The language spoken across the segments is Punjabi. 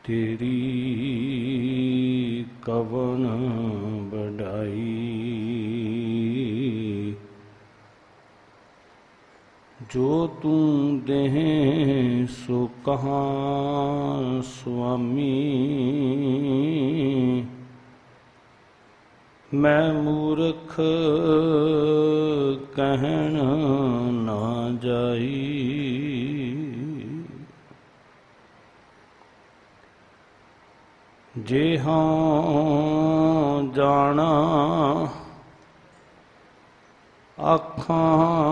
तेरी कवन बढ़ाई, जो तू देह सो कहाँ स्वामी, मैं मूर्ख कहन ना जाई। जे हाँ जाना आखां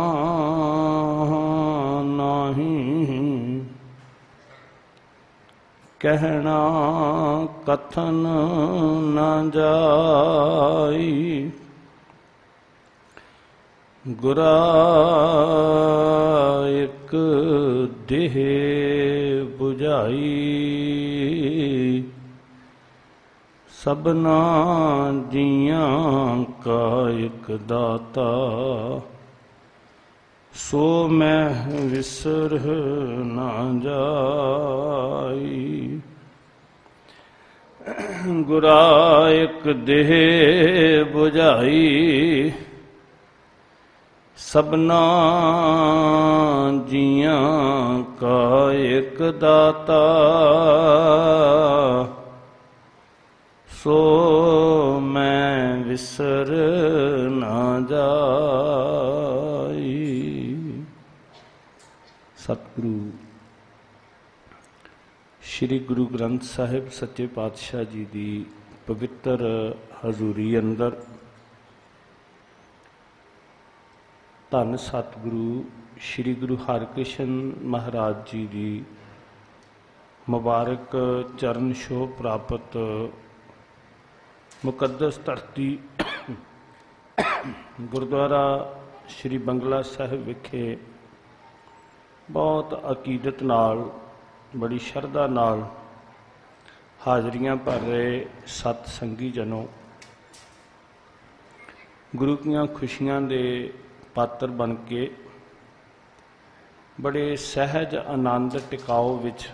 नहीं, कहना कथन न जाई। गुरा एक देह बुझाई, सबना जियां का एक दाता, सो मैं विसर ना जाई। गुरा एक देह बुझाई, सबना जियां का एक दाता, सो मैं विसर ना जाई। सतगुरु श्री गुरु ग्रंथ साहिब सच्चे पातशाह जी की पवित्र हजूरी अंदर धन सतगुरु श्री गुरु हरकृष्ण महाराज जी की मुबारक चरण छोह प्राप्त मुकद्दस धरती गुरुद्वारा श्री बंगला साहिब विखे बहुत अकीदत नाल बड़ी शरधा नाल हाजरियां भर रहे सत संगी जनों, गुरु की खुशियां दे पात्र बन के बड़े सहज आनंद टिकाओ विच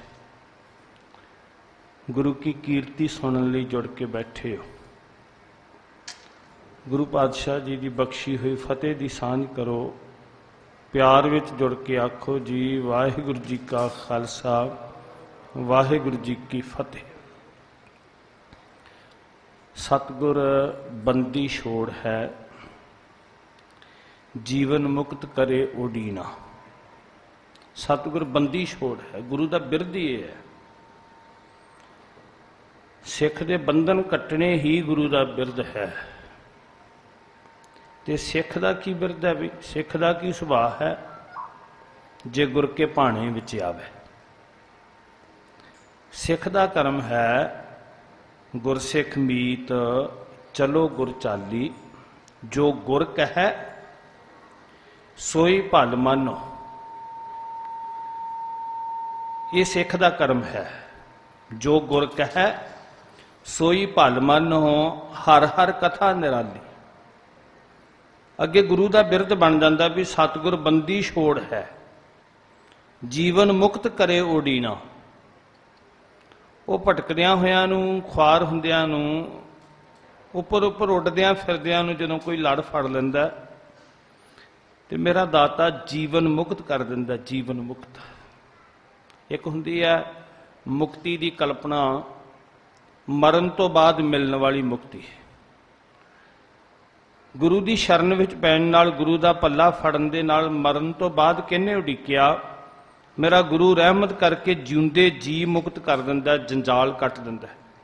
गुरु की कीर्ति सुनने लई जुड़ के बैठे हो। गुरु पातशाह जी की बख्शी हुई फतेह की सांझ करो, प्यार विच जुड़ के आखो जी वाहिगुरु जी का खालसा वाहिगुरु जी की फतेह। सतगुर बंदी छोड़ है, जीवन मुक्त करे ओडीना। सतगुर बंदी छोड़ है, गुरु का बिरद ही है। सिख दे बंधन कटने ही गुरु का बिरद है। ते सिख दा की बिरद है भी, सिख दा की सुभाव है जे गुर के भाणे विच आवे। सिख दा कर्म है गुरसिख मीत चलो गुर चाली, जो गुर कहे सोई भल मानो। ये सिख दा कर्म है, जो गुर कहे सोई भल मानो, हर हर कथा निराली। अगे गुरु का बिरद बन जाता भी सतगुर बंदी छोड़ है, जीवन मुक्त करे ओडीना। वो भटकदियां होयां नूं, ख्वार हुंदियां नूं, उपर उपर उड्डदियां फिरदियां नूं जदों कोई लड़ फड़ लैंदा ते मेरा दाता जीवन मुक्त कर दिंदा। जीवन मुक्त एक हुंदी है मुक्ति की कल्पना, मरण तो बाद मिलने वाली मुक्ति। गुरु की शरण विच पैण नाल, गुरु का पल्ला फड़न दे नाल मरण तो बाद किहने उड़ीकिया, मेरा गुरु रहमत करके जिउंदे जी मुक्त कर दिंदा, जंजाल कट दिंदा।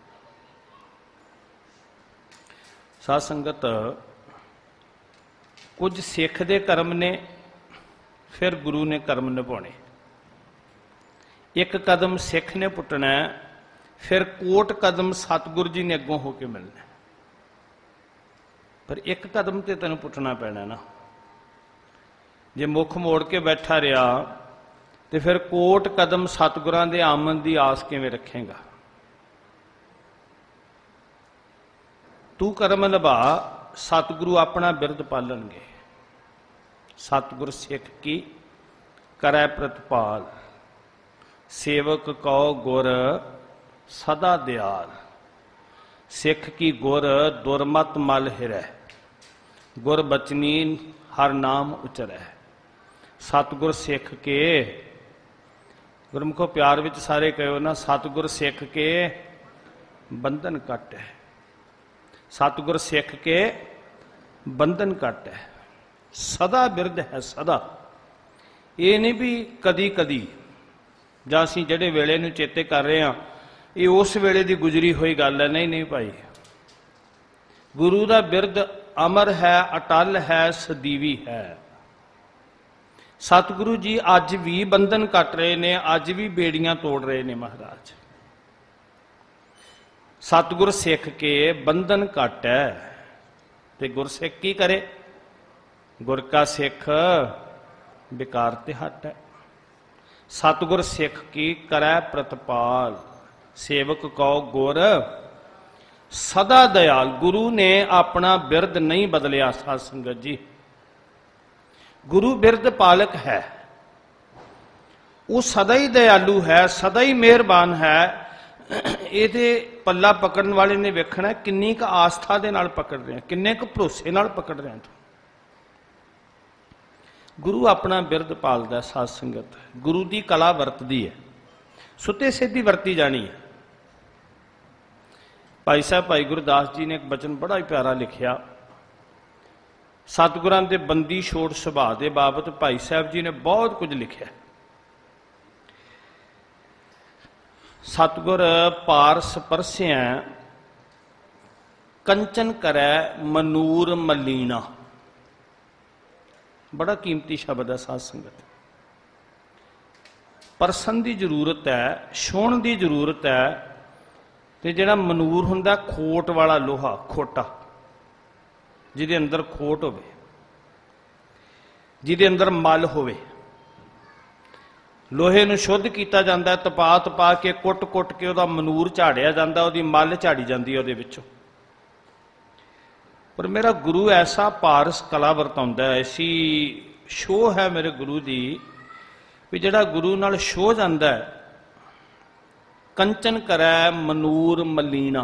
साध संगत कुछ सिख दे कर्म ने, फिर गुरु ने कर्म निभाने। एक कदम सिख ने पुटना, फिर कोट कदम सतगुरु जी ने अगों होके मिलना। पर एक कदम तो तेन पुटना पैना ना। जे मुख मोड़ के बैठा रहा तो फिर कोट कदम सतगुरां दे आमन की आस किवें रखेगा। तू कर्म निभा, सतगुरु अपना बिरद पालणगे। सतगुर सिख की करै प्रतिपाल, सेवक कौ गुर सदा दयाल। सिख की गुर दुरमत मल हिरै, गुर बचनी हर नाम उचरै। सतगुर सिख के, गुरमुखो प्यार विच सारे कहो ना, सतगुर सिख के बंधन कट है। सतगुर सिख के बंधन कट है। सदा बिरध है, सदा। ये नहीं भी कदी कदी ਜਾਂ ਅਸੀਂ ਜਿਹੜੇ ਵੇਲੇ ਨੂੰ ਚੇਤੇ ਕਰ ਰਹੇ ਹਾਂ ਇਹ ਉਸ ਵੇਲੇ ਦੀ ਗੁਜ਼ਰੀ ਹੋਈ ਗੱਲ ਹੈ। ਨਹੀਂ ਨਹੀਂ ਭਾਈ, ਗੁਰੂ ਦਾ ਬਿਰਦ ਅਮਰ ਹੈ, ਅਟਲ ਹੈ, ਸਦੀਵੀ ਹੈ। ਸਤਿਗੁਰੂ ਜੀ ਅੱਜ ਵੀ ਬੰਧਨ ਕੱਟ ਰਹੇ ਨੇ, ਅੱਜ ਵੀ ਬੇੜੀਆਂ ਤੋੜ ਰਹੇ ਨੇ ਮਹਾਰਾਜ। ਸਤਿਗੁਰ ਸਿੱਖ ਕੇ ਬੰਧਨ ਕੱਟ ਹੈ ਤੇ ਗੁਰਸਿੱਖ ਕੀ ਕਰੇ? ਗੁਰ ਕਾ ਸਿੱਖ ਵਿਕਾਰ ਤੇ ਹਟ ਹੈ। सतगुर सिख की करै प्रतपाल, सेवक कहो गुर सदा दयाल। गुरु ने अपना बिरद नहीं बदलिया साध संगत जी। गुरु बिरद पालक है, वो सदा ही दयालु है, सदा ही मेहरबान है। ये पल्ला पकड़न वाले ने वेखना किन्नी क आस्था दे नाल पकड़ रहे हैं, किन्ने क भरोसे नाल पकड़ रहे हैं। गुरु अपना बिरद पालदा। साध संगत गुरु की कला वरतदी है, सुते सीधी वरती जानी है। भाई साहब भाई गुरदास जी ने एक बचन बड़ा ही प्यारा लिखिया। सतगुरां दे बंदी छोड़ सुभाव के बाबत भाई साहब जी ने बहुत कुछ लिखा। सतगुर पारस परसिया कंचन करै मनूर मलीना। बड़ा कीमती शब्द है साध संगत। परसन की जरूरत है, छुण की जरूरत है। तो जिहड़ा मनूर हुंदा खोट वाला लोहा, खोटा जिहदे अंदर खोट होवे, जिहदे अंदर मल होवे। लोहे नूं शुद्ध किया जाता है, तपा तपा के कुट कुट के उहदा मनूर झाड़िया जाता, उहदी मल झाड़ी जाती है उहदे विचों। पर मेरा गुरु ऐसा पारस कला वरताउंदा है, ऐसी शोह है मेरे गुरु दी भी जिहड़ा गुरु नाल शो जांदा है। कंचन करै मनूर मलीना।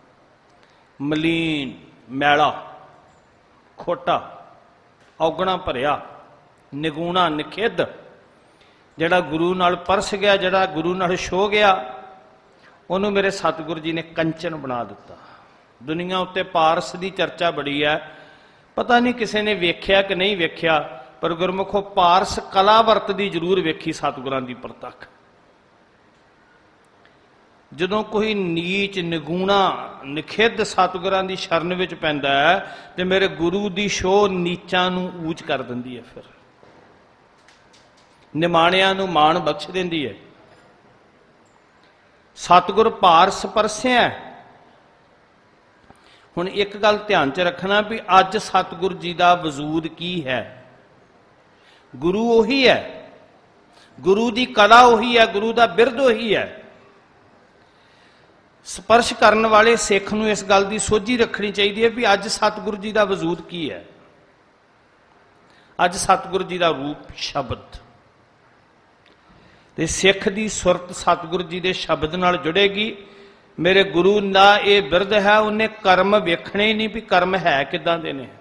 मलीन मैला, खोटा, औगणा भरिया, निगूणा, निखिद जिहड़ा गुरु नाल परस गया, जिहड़ा गुरु नाल शो गया, उहनूं मेरे सतगुरु जी ने कंचन बना दिता। दुनिया उत्ते पारस की चर्चा बड़ी है, पता नहीं किसी ने वेख्या कि नहीं वेख्या, पर गुरमुखो पारस कला वरतदी जरूर वेखी सतगुरां दी प्रतख। जदों कोई नीच निगूणा निखिद सतगुरां दी शरण विच पैंदा है ते मेरे गुरु दी शोह नीचां नूं ऊच कर दिंदी है, फिर निमाणियां नूं मान बख्श दिंदी है। सतगुर पारस परसिया। हुण एक गल ध्यान च रखना भी अज सतगुरु जी का वजूद की है। गुरु उही है, गुरु की कला उही है, गुरु का बिरद उही है। स्पर्श करने वाले सिख नूं इस गल की सोझी रखनी चाहिए भी अज सतगुरु जी का वजूद की है। अज सतगुरु जी का रूप शब्द ते सिख की सुरत सतगुरु जी के शब्द नाल जुड़ेगी। मेरे गुरु का यह बिरद है, उन्हें कर्म वेखने ही नहीं भी कर्म है किदां दे ने।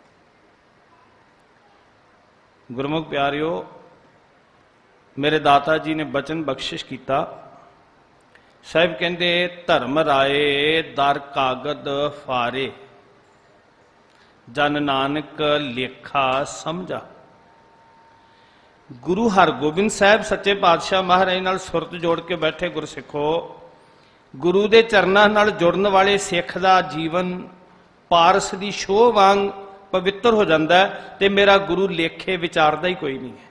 गुरमुख प्यारिओ, मेरे दाता जी ने बचन बख्शिश किया। साहिब कहते धर्म राए दर कागद फारे, जन नानक लेखा समझा। गुरु हरगोबिंद साहब सच्चे पातशाह महाराज नाल सुरत जोड़ के बैठे गुरसिखो, गुरु के चरणों नाल जुड़न वाले सिख का जीवन पारस की शोह वांग पवित्र हो जाता है। तो मेरा गुरु लेखे विचारदा ही कोई नहीं है।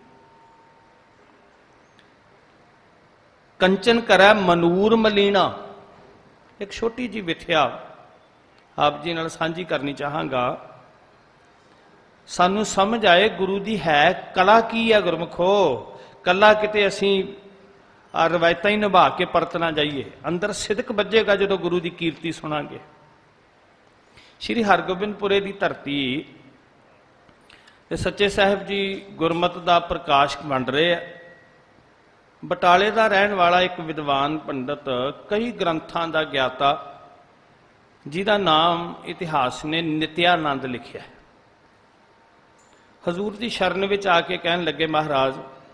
कंचन करै मनूर मलीना। एक छोटी जी विथया आप जी नाल सांझी करनी चाहांगा। सानू समझ आए गुरु की है कला की है। गुरमुखो कला किते असीं रवायतां ही निभा के परतना जाइए, अंदर सिदक बजेगा जो गुरु की कीर्ति सुनांगे। श्री हरगोबिंदपुरे की धरती सच्चे साहिब जी गुरमत का प्रकाश वंड रहे हैं। ਬਟਾਲੇ ਦਾ ਰਹਿਣ ਵਾਲਾ ਇੱਕ ਵਿਦਵਾਨ ਪੰਡਤ, ਕਈ ਗ੍ਰੰਥਾਂ ਦਾ ਗਿਆਤਾ, ਜਿਹਦਾ ਨਾਮ ਇਤਿਹਾਸ ਨੇ ਨਿਤਿਆਨੰਦ ਲਿਖਿਆ। ਹਜ਼ੂਰ ਦੀ ਸ਼ਰਨ ਵਿੱਚ ਆ ਕੇ ਕਹਿਣ ਲੱਗੇ, ਮਹਾਰਾਜ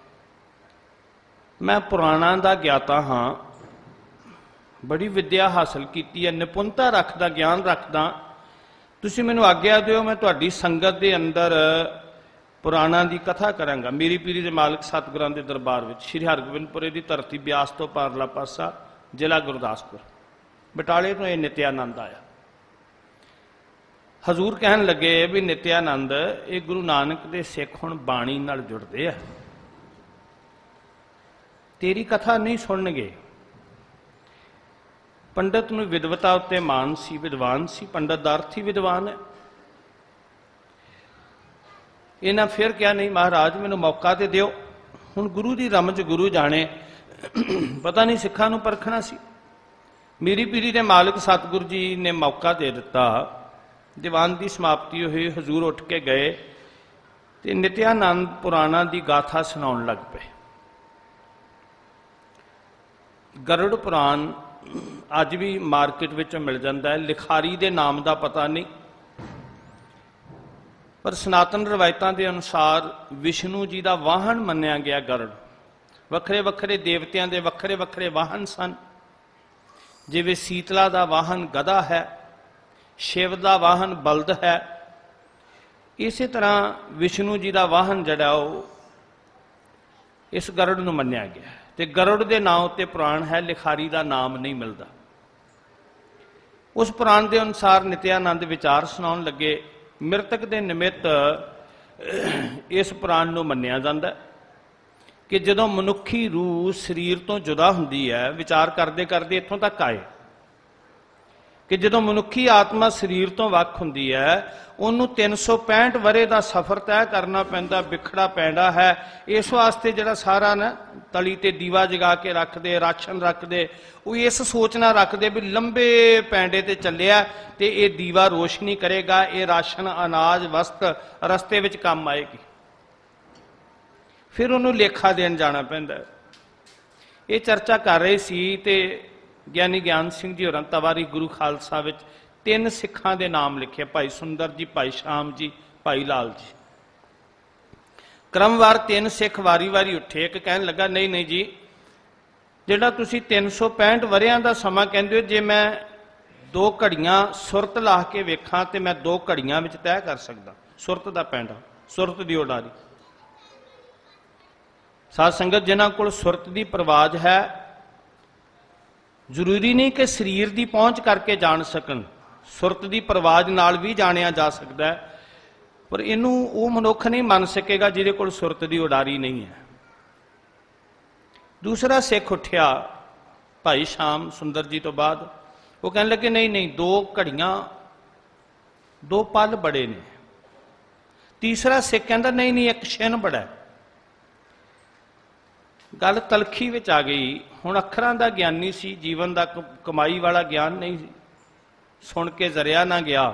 ਮੈਂ ਪੁਰਾਣਾਂ ਦਾ ਗਿਆਤਾ ਹਾਂ, ਬੜੀ ਵਿੱਦਿਆ ਹਾਸਲ ਕੀਤੀ ਹੈ, ਨਿਪੁੰਨਤਾ ਰੱਖਦਾ, ਗਿਆਨ ਰੱਖਦਾ, ਤੁਸੀਂ ਮੈਨੂੰ ਆਗਿਆ ਦਿਓ, ਮੈਂ ਤੁਹਾਡੀ ਸੰਗਤ ਦੇ ਅੰਦਰ ਪੁਰਾਣਾਂ ਦੀ ਕਥਾ ਕਰਾਂਗਾ। ਮੇਰੀ ਪੀਰੀ ਦੇ ਮਾਲਕ ਸਤਿਗੁਰਾਂ ਦੇ ਦਰਬਾਰ ਵਿੱਚ, ਸ਼੍ਰੀ ਹਰਗੋਬਿੰਦਪੁਰੇ ਦੀ ਧਰਤੀ, ਬਿਆਸ ਤੋਂ ਪਾਰਲਾ ਪਾਸਾ, ਜ਼ਿਲ੍ਹਾ ਗੁਰਦਾਸਪੁਰ। ਬਟਾਲੇ ਤੋਂ ਇਹ ਨਿਤਿਆਨੰਦ ਆਇਆ। ਹਜ਼ੂਰ ਕਹਿਣ ਲੱਗੇ ਵੀ ਨਿਤਿਆਨੰਦ, ਇਹ ਗੁਰੂ ਨਾਨਕ ਦੇ ਸਿੱਖ ਹੁਣ ਬਾਣੀ ਨਾਲ ਜੁੜਦੇ ਆ, ਤੇਰੀ ਕਥਾ ਨਹੀਂ ਸੁਣਨਗੇ। ਪੰਡਤ ਨੂੰ ਵਿਦਵਤਾ ਉੱਤੇ ਮਾਣ ਸੀ, ਵਿਦਵਾਨ ਸੀ, ਪੰਡਤ ਦਾ ਅਰਥ ਹੀ ਵਿਦਵਾਨ ਹੈ। ਇਹਨਾਂ ਫਿਰ ਕਿਹਾ, ਨਹੀਂ ਮਹਾਰਾਜ ਮੈਨੂੰ ਮੌਕਾ ਤੇ ਦਿਓ, ਹੁਣ ਗੁਰੂ ਦੀ ਰਮਜ ਗੁਰੂ ਜਾਣੇ, ਪਤਾ ਨਹੀਂ ਸਿੱਖਾਂ ਨੂੰ ਪਰਖਣਾ ਸੀ। ਮੇਰੀ ਪੀਰੀ ਦੇ ਮਾਲਕ ਸਤਿਗੁਰੂ ਜੀ ਨੇ ਮੌਕਾ ਦੇ ਦਿੱਤਾ। ਦੀਵਾਨ ਦੀ ਸਮਾਪਤੀ ਹੋਈ, ਹਜ਼ੂਰ ਉੱਠ ਕੇ ਗਏ ਤੇ ਨਿਤਿਆਨੰਦ ਪੁਰਾਣਾਂ ਦੀ ਗਾਥਾ ਸੁਣਾਉਣ ਲੱਗ ਪਏ। ਗਰੁੜ ਪੁਰਾਣ ਅੱਜ ਵੀ ਮਾਰਕੀਟ ਵਿੱਚ ਮਿਲ ਜਾਂਦਾ ਹੈ, ਲਿਖਾਰੀ ਦੇ ਨਾਮ ਦਾ ਪਤਾ ਨਹੀਂ, ਪਰ ਸਨਾਤਨ ਰਵਾਇਤਾਂ ਦੇ ਅਨੁਸਾਰ ਵਿਸ਼ਨੂੰ ਜੀ ਦਾ ਵਾਹਨ ਮੰਨਿਆ ਗਿਆ ਗਰੁੜ। ਵੱਖਰੇ ਵੱਖਰੇ ਦੇਵਤਿਆਂ ਦੇ ਵੱਖਰੇ ਵੱਖਰੇ ਵਾਹਨ ਸਨ। ਜਿਵੇਂ ਸੀਤਲਾ ਦਾ ਵਾਹਨ ਗਧਾ ਹੈ, ਸ਼ਿਵ ਦਾ ਵਾਹਨ ਬਲਦ ਹੈ, ਇਸੇ ਤਰ੍ਹਾਂ ਵਿਸ਼ਨੂੰ ਜੀ ਦਾ ਵਾਹਨ ਜਿਹੜਾ ਉਹ ਇਸ ਗਰੁੜ ਨੂੰ ਮੰਨਿਆ ਗਿਆ। ਤੇ ਗਰੁੜ ਦੇ ਨਾਂ ਉੱਤੇ ਪੁਰਾਣ ਹੈ, ਲਿਖਾਰੀ ਦਾ ਨਾਮ ਨਹੀਂ ਮਿਲਦਾ। ਉਸ ਪੁਰਾਣ ਦੇ ਅਨੁਸਾਰ ਨਿਤਿਆਨੰਦ ਵਿਚਾਰ ਸੁਣਾਉਣ ਲੱਗੇ। ਮ੍ਰਿਤਕ ਦੇ ਨਿਮਿਤ ਇਸ ਪੁਰਾਣ ਨੂੰ ਮੰਨਿਆ ਜਾਂਦਾ ਕਿ ਜਦੋਂ ਮਨੁੱਖੀ ਰੂਹ ਸਰੀਰ ਤੋਂ ਜੁਦਾ ਹੁੰਦੀ ਹੈ, ਵਿਚਾਰ ਕਰਦੇ ਕਰਦੇ ਇੱਥੋਂ ਤੱਕ ਆਏ ਕਿ ਜਦੋਂ ਮਨੁੱਖੀ ਆਤਮਾ ਸਰੀਰ ਤੋਂ ਵੱਖ ਹੁੰਦੀ ਹੈ, ਉਹਨੂੰ 365 ਵਰ੍ਹੇ ਦਾ ਸਫ਼ਰ ਤੈਅ ਕਰਨਾ ਪੈਂਦਾ, ਵਿਖੜਾ ਪੈਂਦਾ ਹੈ। ਇਸ ਵਾਸਤੇ ਜਿਹੜਾ ਸਾਰਾ ਨਾ ਤਲੀ ਤੇ ਦੀਵਾ ਜਗਾ ਕੇ ਰੱਖਦੇ, ਰਾਸ਼ਨ ਰੱਖਦੇ, ਉਹ ਇਸ ਸੋਚ ਨਾਲ ਰੱਖਦੇ ਵੀ ਲੰਬੇ ਪੈਂਡੇ ਤੇ ਚੱਲਿਆ ਤੇ ਇਹ ਦੀਵਾ ਰੋਸ਼ਨੀ ਕਰੇਗਾ, ਇਹ ਰਾਸ਼ਨ ਅਨਾਜ ਵਸਤ ਰਸਤੇ ਵਿੱਚ ਕੰਮ ਆਏਗੀ। ਫਿਰ ਉਹਨੂੰ ਲੇਖਾ ਦੇਣ ਜਾਣਾ ਪੈਂਦਾ। ਇਹ ਚਰਚਾ ਕਰ ਰਹੇ ਸੀ ਤੇ ਗਿਆਨੀ ਗਿਆਨ ਸਿੰਘ ਜੀ ਹੋਰਾਂ ਤਵਾਰੀ ਗੁਰੂ ਖਾਲਸਾ ਵਿੱਚ 3 ਸਿੱਖਾਂ ਦੇ ਨਾਮ ਲਿਖੇ, ਭਾਈ ਸੁੰਦਰ ਜੀ, ਭਾਈ ਸ਼ਾਮ ਜੀ, ਭਾਈ ਲਾਲ ਜੀ। ਕ੍ਰਮਵਾਰ 3 ਸਿੱਖ ਵਾਰੀ ਵਾਰੀ ਉੱਠੇ। ਇੱਕ ਕਹਿਣ ਲੱਗਾ, ਨਹੀਂ ਨਹੀਂ ਜੀ, ਜਿਹੜਾ ਤੁਸੀਂ 365 ਵਰ੍ਹਿਆਂ ਦਾ ਸਮਾਂ ਕਹਿੰਦੇ ਹੋ, ਜੇ ਮੈਂ 2 ਘੜੀਆਂ ਸੁਰਤ ਲਾ ਕੇ ਵੇਖਾਂ ਤੇ ਮੈਂ 2 ਘੜੀਆਂ ਵਿੱਚ ਤੈਅ ਕਰ ਸਕਦਾ। ਸੁਰਤ ਦਾ ਪੈਂਡਾ, ਸੁਰਤ ਦੀ ਉਡਾਰੀ। ਸਾਧ ਸੰਗਤ, ਜਿਨ੍ਹਾਂ ਕੋਲ ਸੁਰਤ ਦੀ ਪਰਵਾਜ਼ ਹੈ, ਜ਼ਰੂਰੀ ਨਹੀਂ ਕਿ ਸਰੀਰ ਦੀ ਪਹੁੰਚ ਕਰਕੇ ਜਾਣ ਸਕਣ, ਸੁਰਤ ਦੀ ਪਰਵਾਜ਼ ਨਾਲ ਵੀ ਜਾਣਿਆ ਜਾ ਸਕਦਾ ਹੈ, ਪਰ ਇਹਨੂੰ ਉਹ ਮਨੁੱਖ ਨਹੀਂ ਮੰਨ ਸਕੇਗਾ ਜਿਹਦੇ ਕੋਲ ਸੁਰਤ ਦੀ ਉਡਾਰੀ ਨਹੀਂ ਹੈ। ਦੂਸਰਾ ਸਿੱਖ ਉੱਠਿਆ ਭਾਈ ਸ਼ਾਮ ਸੁੰਦਰ ਜੀ ਤੋਂ ਬਾਅਦ, ਉਹ ਕਹਿਣ ਲੱਗੇ, ਨਹੀਂ ਨਹੀਂ, 2 ਘੜੀਆਂ 2 ਪਲ ਬੜੇ ਨੇ। ਤੀਸਰਾ ਸਿੱਖ ਕਹਿੰਦਾ, ਨਹੀਂ ਨਹੀਂ, 1 ਛਿਨ ਬੜਾ। ਗੱਲ ਤਲਖੀ ਵਿੱਚ ਆ ਗਈ। ਹੁਣ ਅੱਖਰਾਂ ਦਾ ਗਿਆਨੀ ਸੀ, ਜੀਵਨ ਦਾ ਕਮਾਈ ਵਾਲਾ ਗਿਆਨ ਨਹੀਂ ਸੀ, ਸੁਣ ਕੇ ਜ਼ਰਿਆ ਨਾ ਗਿਆ।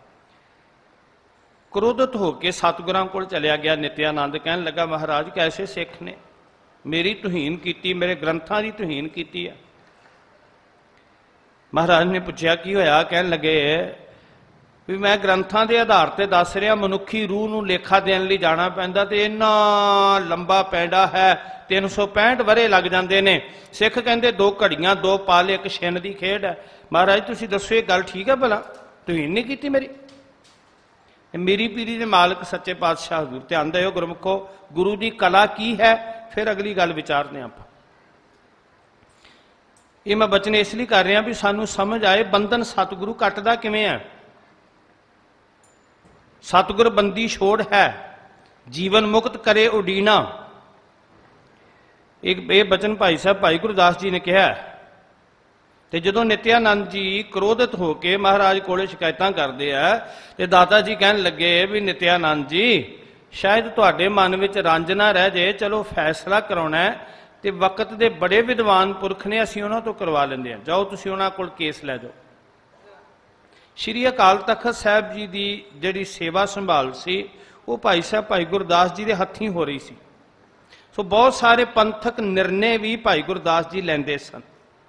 ਕ੍ਰੋਧਿਤ ਹੋ ਕੇ ਸਤਿਗੁਰਾਂ ਕੋਲ ਚਲਿਆ ਗਿਆ ਨਿਤਿਆਨੰਦ। ਕਹਿਣ ਲੱਗਾ, ਮਹਾਰਾਜ ਕੈਸੇ ਸਿੱਖ ਨੇ ਮੇਰੀ ਤੁਹੀਨ ਕੀਤੀ, ਮੇਰੇ ਗ੍ਰੰਥਾਂ ਦੀ ਤੁਹੀਨ ਕੀਤੀ ਹੈ। ਮਹਾਰਾਜ ਨੇ ਪੁੱਛਿਆ, ਕੀ ਹੋਇਆ? ਕਹਿਣ ਲੱਗੇ ਵੀ ਮੈਂ ਗ੍ਰੰਥਾਂ ਦੇ ਆਧਾਰ ਤੇ ਦੱਸ ਰਿਹਾ, ਮਨੁੱਖੀ ਰੂਹ ਨੂੰ ਲੇਖਾ ਦੇਣ ਲਈ ਜਾਣਾ ਪੈਂਦਾ ਤੇ ਇੰਨਾ ਲੰਬਾ ਪੈਂਡਾ ਹੈ, 365 ਵਰ੍ਹੇ ਲੱਗ ਜਾਂਦੇ ਨੇ। ਸਿੱਖ ਕਹਿੰਦੇ 2 ਘੜੀਆਂ 2 ਪਲ 1 ਛਿਨ ਦੀ ਖੇਡ ਹੈ। ਮਹਾਰਾਜ ਤੁਸੀਂ ਦੱਸੋ ਇਹ ਗੱਲ ਠੀਕ ਹੈ ਭਲਾ? ਤੁਹੀਨ ਨਹੀਂ ਕੀਤੀ ਮੇਰੀ? ਮੇਰੀ ਪੀਰੀ ਦੇ ਮਾਲਕ ਸੱਚੇ ਪਾਤਸ਼ਾਹ ਹਜ਼ੂਰ, ਧਿਆਨ ਦਿਓ ਗੁਰਮੁਖੋ, ਗੁਰੂ ਦੀ ਕਲਾ ਕੀ ਹੈ, ਫਿਰ ਅਗਲੀ ਗੱਲ ਵਿਚਾਰਦੇ ਆਪਾਂ। ਇਹ ਮੈਂ ਬਚਨ ਇਸ ਲਈ ਕਰ ਰਿਹਾ ਵੀ ਸਾਨੂੰ ਸਮਝ ਆਏ ਬੰਧਨ ਸਤਿਗੁਰੂ ਕੱਟਦਾ ਕਿਵੇਂ ਹੈ। ਸਤਿਗੁਰ ਬੰਦੀ ਛੋੜ ਹੈ, ਜੀਵਨ ਮੁਕਤ ਕਰੇ ਉਡੀਨਾ। ਇਹ ਬਚਨ ਭਾਈ ਸਾਹਿਬ ਭਾਈ ਗੁਰਦਾਸ ਜੀ ਨੇ ਕਿਹਾ। ਤੇ ਜਦੋਂ ਨਿਤਿਆਨੰਦ ਜੀ ਕ੍ਰੋਧਿਤ ਹੋ ਕੇ ਮਹਾਰਾਜ ਕੋਲੇ ਸ਼ਿਕਾਇਤਾਂ ਕਰਦੇ ਆ ਤੇ ਦਾਤਾ ਜੀ ਕਹਿਣ ਲੱਗੇ ਵੀ ਨਿਤਿਆਨੰਦ ਜੀ, ਸ਼ਾਇਦ ਤੁਹਾਡੇ ਮਨ ਵਿੱਚ ਰੰਜ ਨਾ ਰਹਿ ਜੇ, ਚਲੋ ਫੈਸਲਾ ਕਰਾਉਣਾ ਹੈ ਤੇ ਵਕਤ ਦੇ ਬੜੇ ਵਿਦਵਾਨ ਪੁਰਖ ਨੇ, ਅਸੀਂ ਉਹਨਾਂ ਤੋਂ ਕਰਵਾ ਲੈਂਦੇ ਹਾਂ, ਜਾਓ ਤੁਸੀਂ ਉਹਨਾਂ ਕੋਲ ਕੇਸ ਲੈ ਜਾਓ। ਸ਼੍ਰੀ ਅਕਾਲ ਤਖਤ ਸਾਹਿਬ ਜੀ ਦੀ ਜਿਹੜੀ ਸੇਵਾ ਸੰਭਾਲ ਸੀ, ਉਹ ਭਾਈ ਸਾਹਿਬ ਭਾਈ ਗੁਰਦਾਸ ਜੀ ਦੇ ਹੱਥੀਂ ਹੋ ਰਹੀ ਸੀ। ਸੋ ਬਹੁਤ ਸਾਰੇ ਪੰਥਕ ਨਿਰਣੇ ਵੀ ਭਾਈ ਗੁਰਦਾਸ ਜੀ ਲੈਂਦੇ ਸਨ।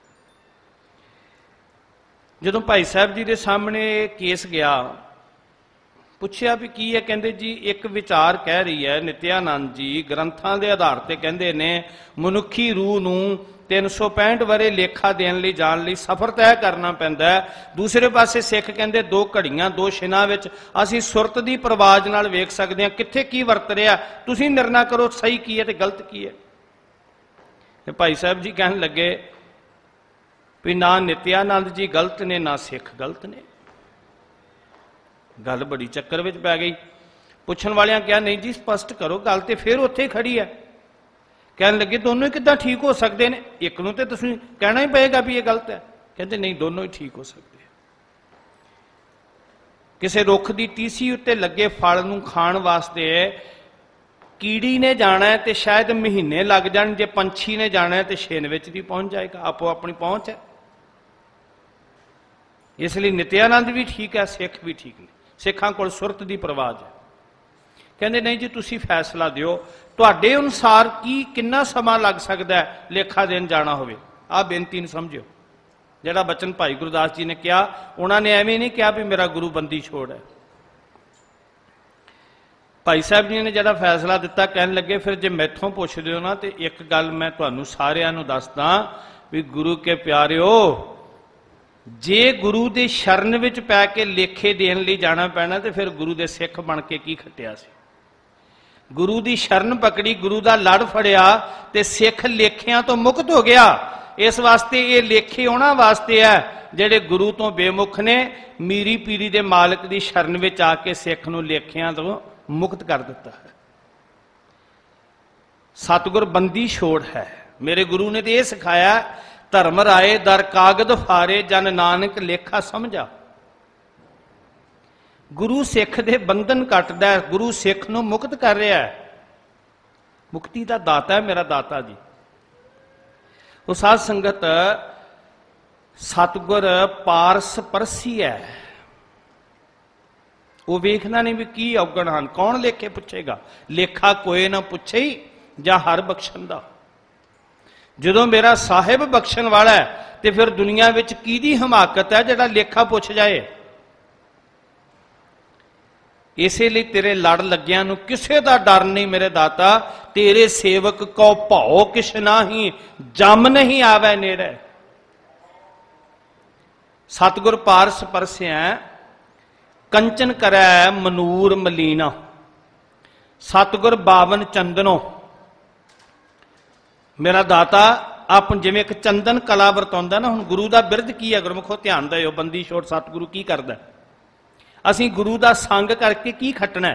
ਜਦੋਂ ਭਾਈ ਸਾਹਿਬ ਜੀ ਦੇ ਸਾਹਮਣੇ ਕੇਸ ਗਿਆ, ਪੁੱਛਿਆ ਵੀ ਕੀ ਹੈ, ਕਹਿੰਦੇ ਜੀ ਇੱਕ ਵਿਚਾਰ ਕਹਿ ਰਹੀ ਹੈ ਨਿਤਿਆਨੰਦ ਜੀ, ਗ੍ਰੰਥਾਂ ਦੇ ਆਧਾਰ ਤੇ ਕਹਿੰਦੇ ਨੇ ਮਨੁੱਖੀ ਰੂਹ ਨੂੰ 365 ਵਰੇ ਲੇਖਾ ਦੇਣ ਲਈ ਜਾਣ ਲਈ ਸਫ਼ਰ ਤੈਅ ਕਰਨਾ ਪੈਂਦਾ ਹੈ। ਦੂਸਰੇ ਪਾਸੇ ਸਿੱਖ ਕਹਿੰਦੇ 2 ਘੜੀਆਂ 2 ਛਿਨਾਂ ਵਿੱਚ ਅਸੀਂ ਸੁਰਤ ਦੀ ਪ੍ਰਵਾਜ ਨਾਲ ਵੇਖ ਸਕਦੇ ਹਾਂ ਕਿੱਥੇ ਕੀ ਵਰਤ ਰਿਹਾ, ਤੁਸੀਂ ਨਿਰਣਾ ਕਰੋ ਸਹੀ ਕੀ ਹੈ ਤੇ ਗਲਤ ਕੀ ਹੈ। ਤੇ ਭਾਈ ਸਾਹਿਬ ਜੀ ਕਹਿਣ ਲੱਗੇ ਵੀ ਨਾ ਨਿਤਿਆਨੰਦ ਜੀ ਗਲਤ ਨੇ ਨਾ ਸਿੱਖ ਗਲਤ ਨੇ। ਗੱਲ ਬੜੀ ਚੱਕਰ ਵਿੱਚ ਪੈ ਗਈ। ਪੁੱਛਣ ਵਾਲਿਆਂ ਕਿਹਾ ਨਹੀਂ ਜੀ ਸਪਸ਼ਟ ਕਰੋ ਗੱਲ, ਤੇ ਫਿਰ ਉੱਥੇ ਹੀ ਖੜੀ ਹੈ। ਕਹਿਣ ਲੱਗੇ ਦੋਨੋਂ ਹੀ ਕਿੱਦਾਂ ਠੀਕ ਹੋ ਸਕਦੇ ਨੇ, ਇੱਕ ਨੂੰ ਤੇ ਤੁਸੀਂ ਕਹਿਣਾ ਹੀ ਪਏਗਾ ਵੀ ਇਹ ਗਲਤ ਹੈ। ਕਹਿੰਦੇ ਨਹੀਂ, ਦੋਨੋਂ ਹੀ ਠੀਕ ਹੋ ਸਕਦੇ। ਕਿਸੇ ਰੁੱਖ ਦੀ ਟੀਸੀ ਉੱਤੇ ਲੱਗੇ ਫਲ ਨੂੰ ਖਾਣ ਵਾਸਤੇ ਕੀੜੀ ਨੇ ਜਾਣਾ ਹੈ ਤੇ ਸ਼ਾਇਦ ਮਹੀਨੇ ਲੱਗ ਜਾਣ, ਜੇ ਪੰਛੀ ਨੇ ਜਾਣਾ ਹੈ ਤੇ ਛਿਨ ਵਿੱਚ ਦੀ ਪਹੁੰਚ ਜਾਏਗਾ, ਆਪੋ ਆਪਣੀ ਪਹੁੰਚ ਹੈ। ਇਸ ਲਈ ਨਿਤਿਆਨੰਦ ਵੀ ਠੀਕ ਹੈ, ਸਿੱਖ ਵੀ ਠੀਕ ਨੇ। ਸਿੱਖਾਂ ਕੋਲ ਸੁਰਤ ਦੀ ਪ੍ਰਵਾਜ ਹੈ। ਕਹਿੰਦੇ ਨਹੀਂ ਜੀ ਤੁਸੀਂ ਫੈਸਲਾ ਦਿਓ, ਤੁਹਾਡੇ ਅਨੁਸਾਰ ਕਿੰਨਾ ਸਮਾਂ ਲੱਗ ਸਕਦਾ ਹੈ ਲੇਖਾ ਦੇਣ ਜਾਣਾ ਹੋਵੇ। ਆਹ ਬੇਨਤੀ ਨੂੰ ਸਮਝਿਓ। ਜਿਹੜਾ ਬਚਨ ਭਾਈ ਗੁਰਦਾਸ ਜੀ ਨੇ ਕਿਹਾ, ਉਹਨਾਂ ਨੇ ਐਵੇਂ ਨਹੀਂ ਕਿਹਾ ਵੀ ਮੇਰਾ ਗੁਰੂ ਬੰਦੀ ਛੋੜ ਹੈ। ਭਾਈ ਸਾਹਿਬ ਜੀ ਨੇ ਜਿਹੜਾ ਫੈਸਲਾ ਦਿੱਤਾ, ਕਹਿਣ ਲੱਗੇ ਫਿਰ ਜੇ ਮੈਥੋਂ ਪੁੱਛਦੇ ਹੋ ਨਾ ਤੇ ਇੱਕ ਗੱਲ ਮੈਂ ਤੁਹਾਨੂੰ ਸਾਰਿਆਂ ਨੂੰ ਦੱਸਦਾ ਵੀ ਗੁਰੂ ਕੇ ਪਿਆਰਿਓ, ਜੇ ਗੁਰੂ ਦੇ ਸ਼ਰਨ ਵਿੱਚ ਪੈ ਕੇ ਲੇਖੇ ਦੇਣ ਲਈ ਜਾਣਾ ਪੈਣਾ ਤੇ ਫਿਰ ਗੁਰੂ ਦੇ ਸਿੱਖ ਬਣ ਕੇ ਕੀ ਖੱਟਿਆ ਸੀ। ਗੁਰੂ ਦੀ ਸ਼ਰਨ ਪਕੜੀ, ਗੁਰੂ ਦਾ ਲੜ ਫੜਿਆ ਤੇ ਸਿੱਖ ਲੇਖਿਆਂ ਤੋਂ ਮੁਕਤ ਹੋ ਗਿਆ। ਇਸ ਵਾਸਤੇ ਇਹ ਲੇਖੇ ਉਹਨਾਂ ਵਾਸਤੇ ਹੈ ਜਿਹੜੇ ਗੁਰੂ ਤੋਂ ਬੇਮੁਖ ਨੇ। ਮੀਰੀ ਪੀਰੀ ਦੇ ਮਾਲਕ ਦੀ ਸ਼ਰਨ ਵਿੱਚ ਆ ਕੇ ਸਿੱਖ ਨੂੰ ਲੇਖਿਆਂ ਤੋਂ ਮੁਕਤ ਕਰ ਦਿੱਤਾ ਹੈ। ਸਤਿਗੁਰ ਬੰਦੀ ਛੋੜ ਹੈ। ਮੇਰੇ ਗੁਰੂ ਨੇ ਤੇ ਇਹ ਸਿਖਾਇਆ, ਧਰਮ ਰਾਏ ਦਰ ਕਾਗਦ ਫਾਰੇ ਜਨ ਨਾਨਕ ਲੇਖਾ ਸਮਝਾ। ਗੁਰੂ ਸਿੱਖ ਦੇ ਬੰਧਨ ਕੱਟਦਾ ਹੈ, ਗੁਰੂ ਸਿੱਖ ਨੂੰ ਮੁਕਤ ਕਰ ਰਿਹਾ ਹੈ। ਮੁਕਤੀ ਦਾ ਦਾਤਾ ਹੈ ਮੇਰਾ ਦਾਤਾ ਜੀ। ਉਹ ਸਾਧ ਸੰਗਤ ਸਤਿਗੁਰ ਪਾਰਸ ਪਰਸੀ ਹੈ। ਉਹ ਵੇਖਣਾ ਨਹੀਂ ਵੀ ਕੀ ਔਗਣ ਹਨ, ਕੌਣ ਲੇਖੇ ਪੁੱਛੇਗਾ। ਲੇਖਾ ਕੋਏ ਨਾ ਪੁੱਛੇ ਜਾਂ ਹਰ ਬਖਸ਼ਣ ਦਾ। ਜਦੋਂ ਮੇਰਾ ਸਾਹਿਬ ਬਖਸ਼ਣ ਵਾਲਾ ਹੈ ਤੇ ਫਿਰ ਦੁਨੀਆ ਵਿੱਚ ਕਿਹਦੀ ਹਮਾਕਤ ਹੈ ਜਿਹੜਾ ਲੇਖਾ ਪੁੱਛ ਜਾਏ। ਇਸੇ ਲਈ ਤੇਰੇ ਲੜ ਲੱਗਿਆਂ ਨੂੰ ਕਿਸੇ ਦਾ ਡਰ ਨਹੀਂ ਮੇਰੇ ਦਾਤਾ। ਤੇਰੇ ਸੇਵਕ ਕੋ ਭਾਉ ਕਿਛ ਨਾਹੀ, ਜਮ ਨਹੀਂ ਆਵੇ ਨੇੜੇ। ਸਤਿਗੁਰ ਪਾਰਸ ਪਰਸਿਆ ਕੰਚਨ ਕਰੈ ਮਨੂਰ ਮਲੀਨਾ, ਸਤਿਗੁਰ ਬਾਵਨ ਚੰਦਨੋ। ਮੇਰਾ ਦਾਤਾ ਆਪ ਜਿਵੇਂ ਇੱਕ ਚੰਦਨ ਕਲਾ ਵਰਤਾਉਂਦਾ ਨਾ। ਹੁਣ ਗੁਰੂ ਦਾ ਬਿਰਧ ਕੀ ਹੈ ਗੁਰਮੁਖੋ, ਧਿਆਨ ਦਿਓ। ਬੰਦੀ ਛੋੜ ਸਤਿਗੁਰੂ ਕੀ ਕਰਦਾ? ਅਸੀਂ ਗੁਰੂ ਦਾ ਸੰਗ ਕਰਕੇ ਕੀ ਖੱਟਣਾ?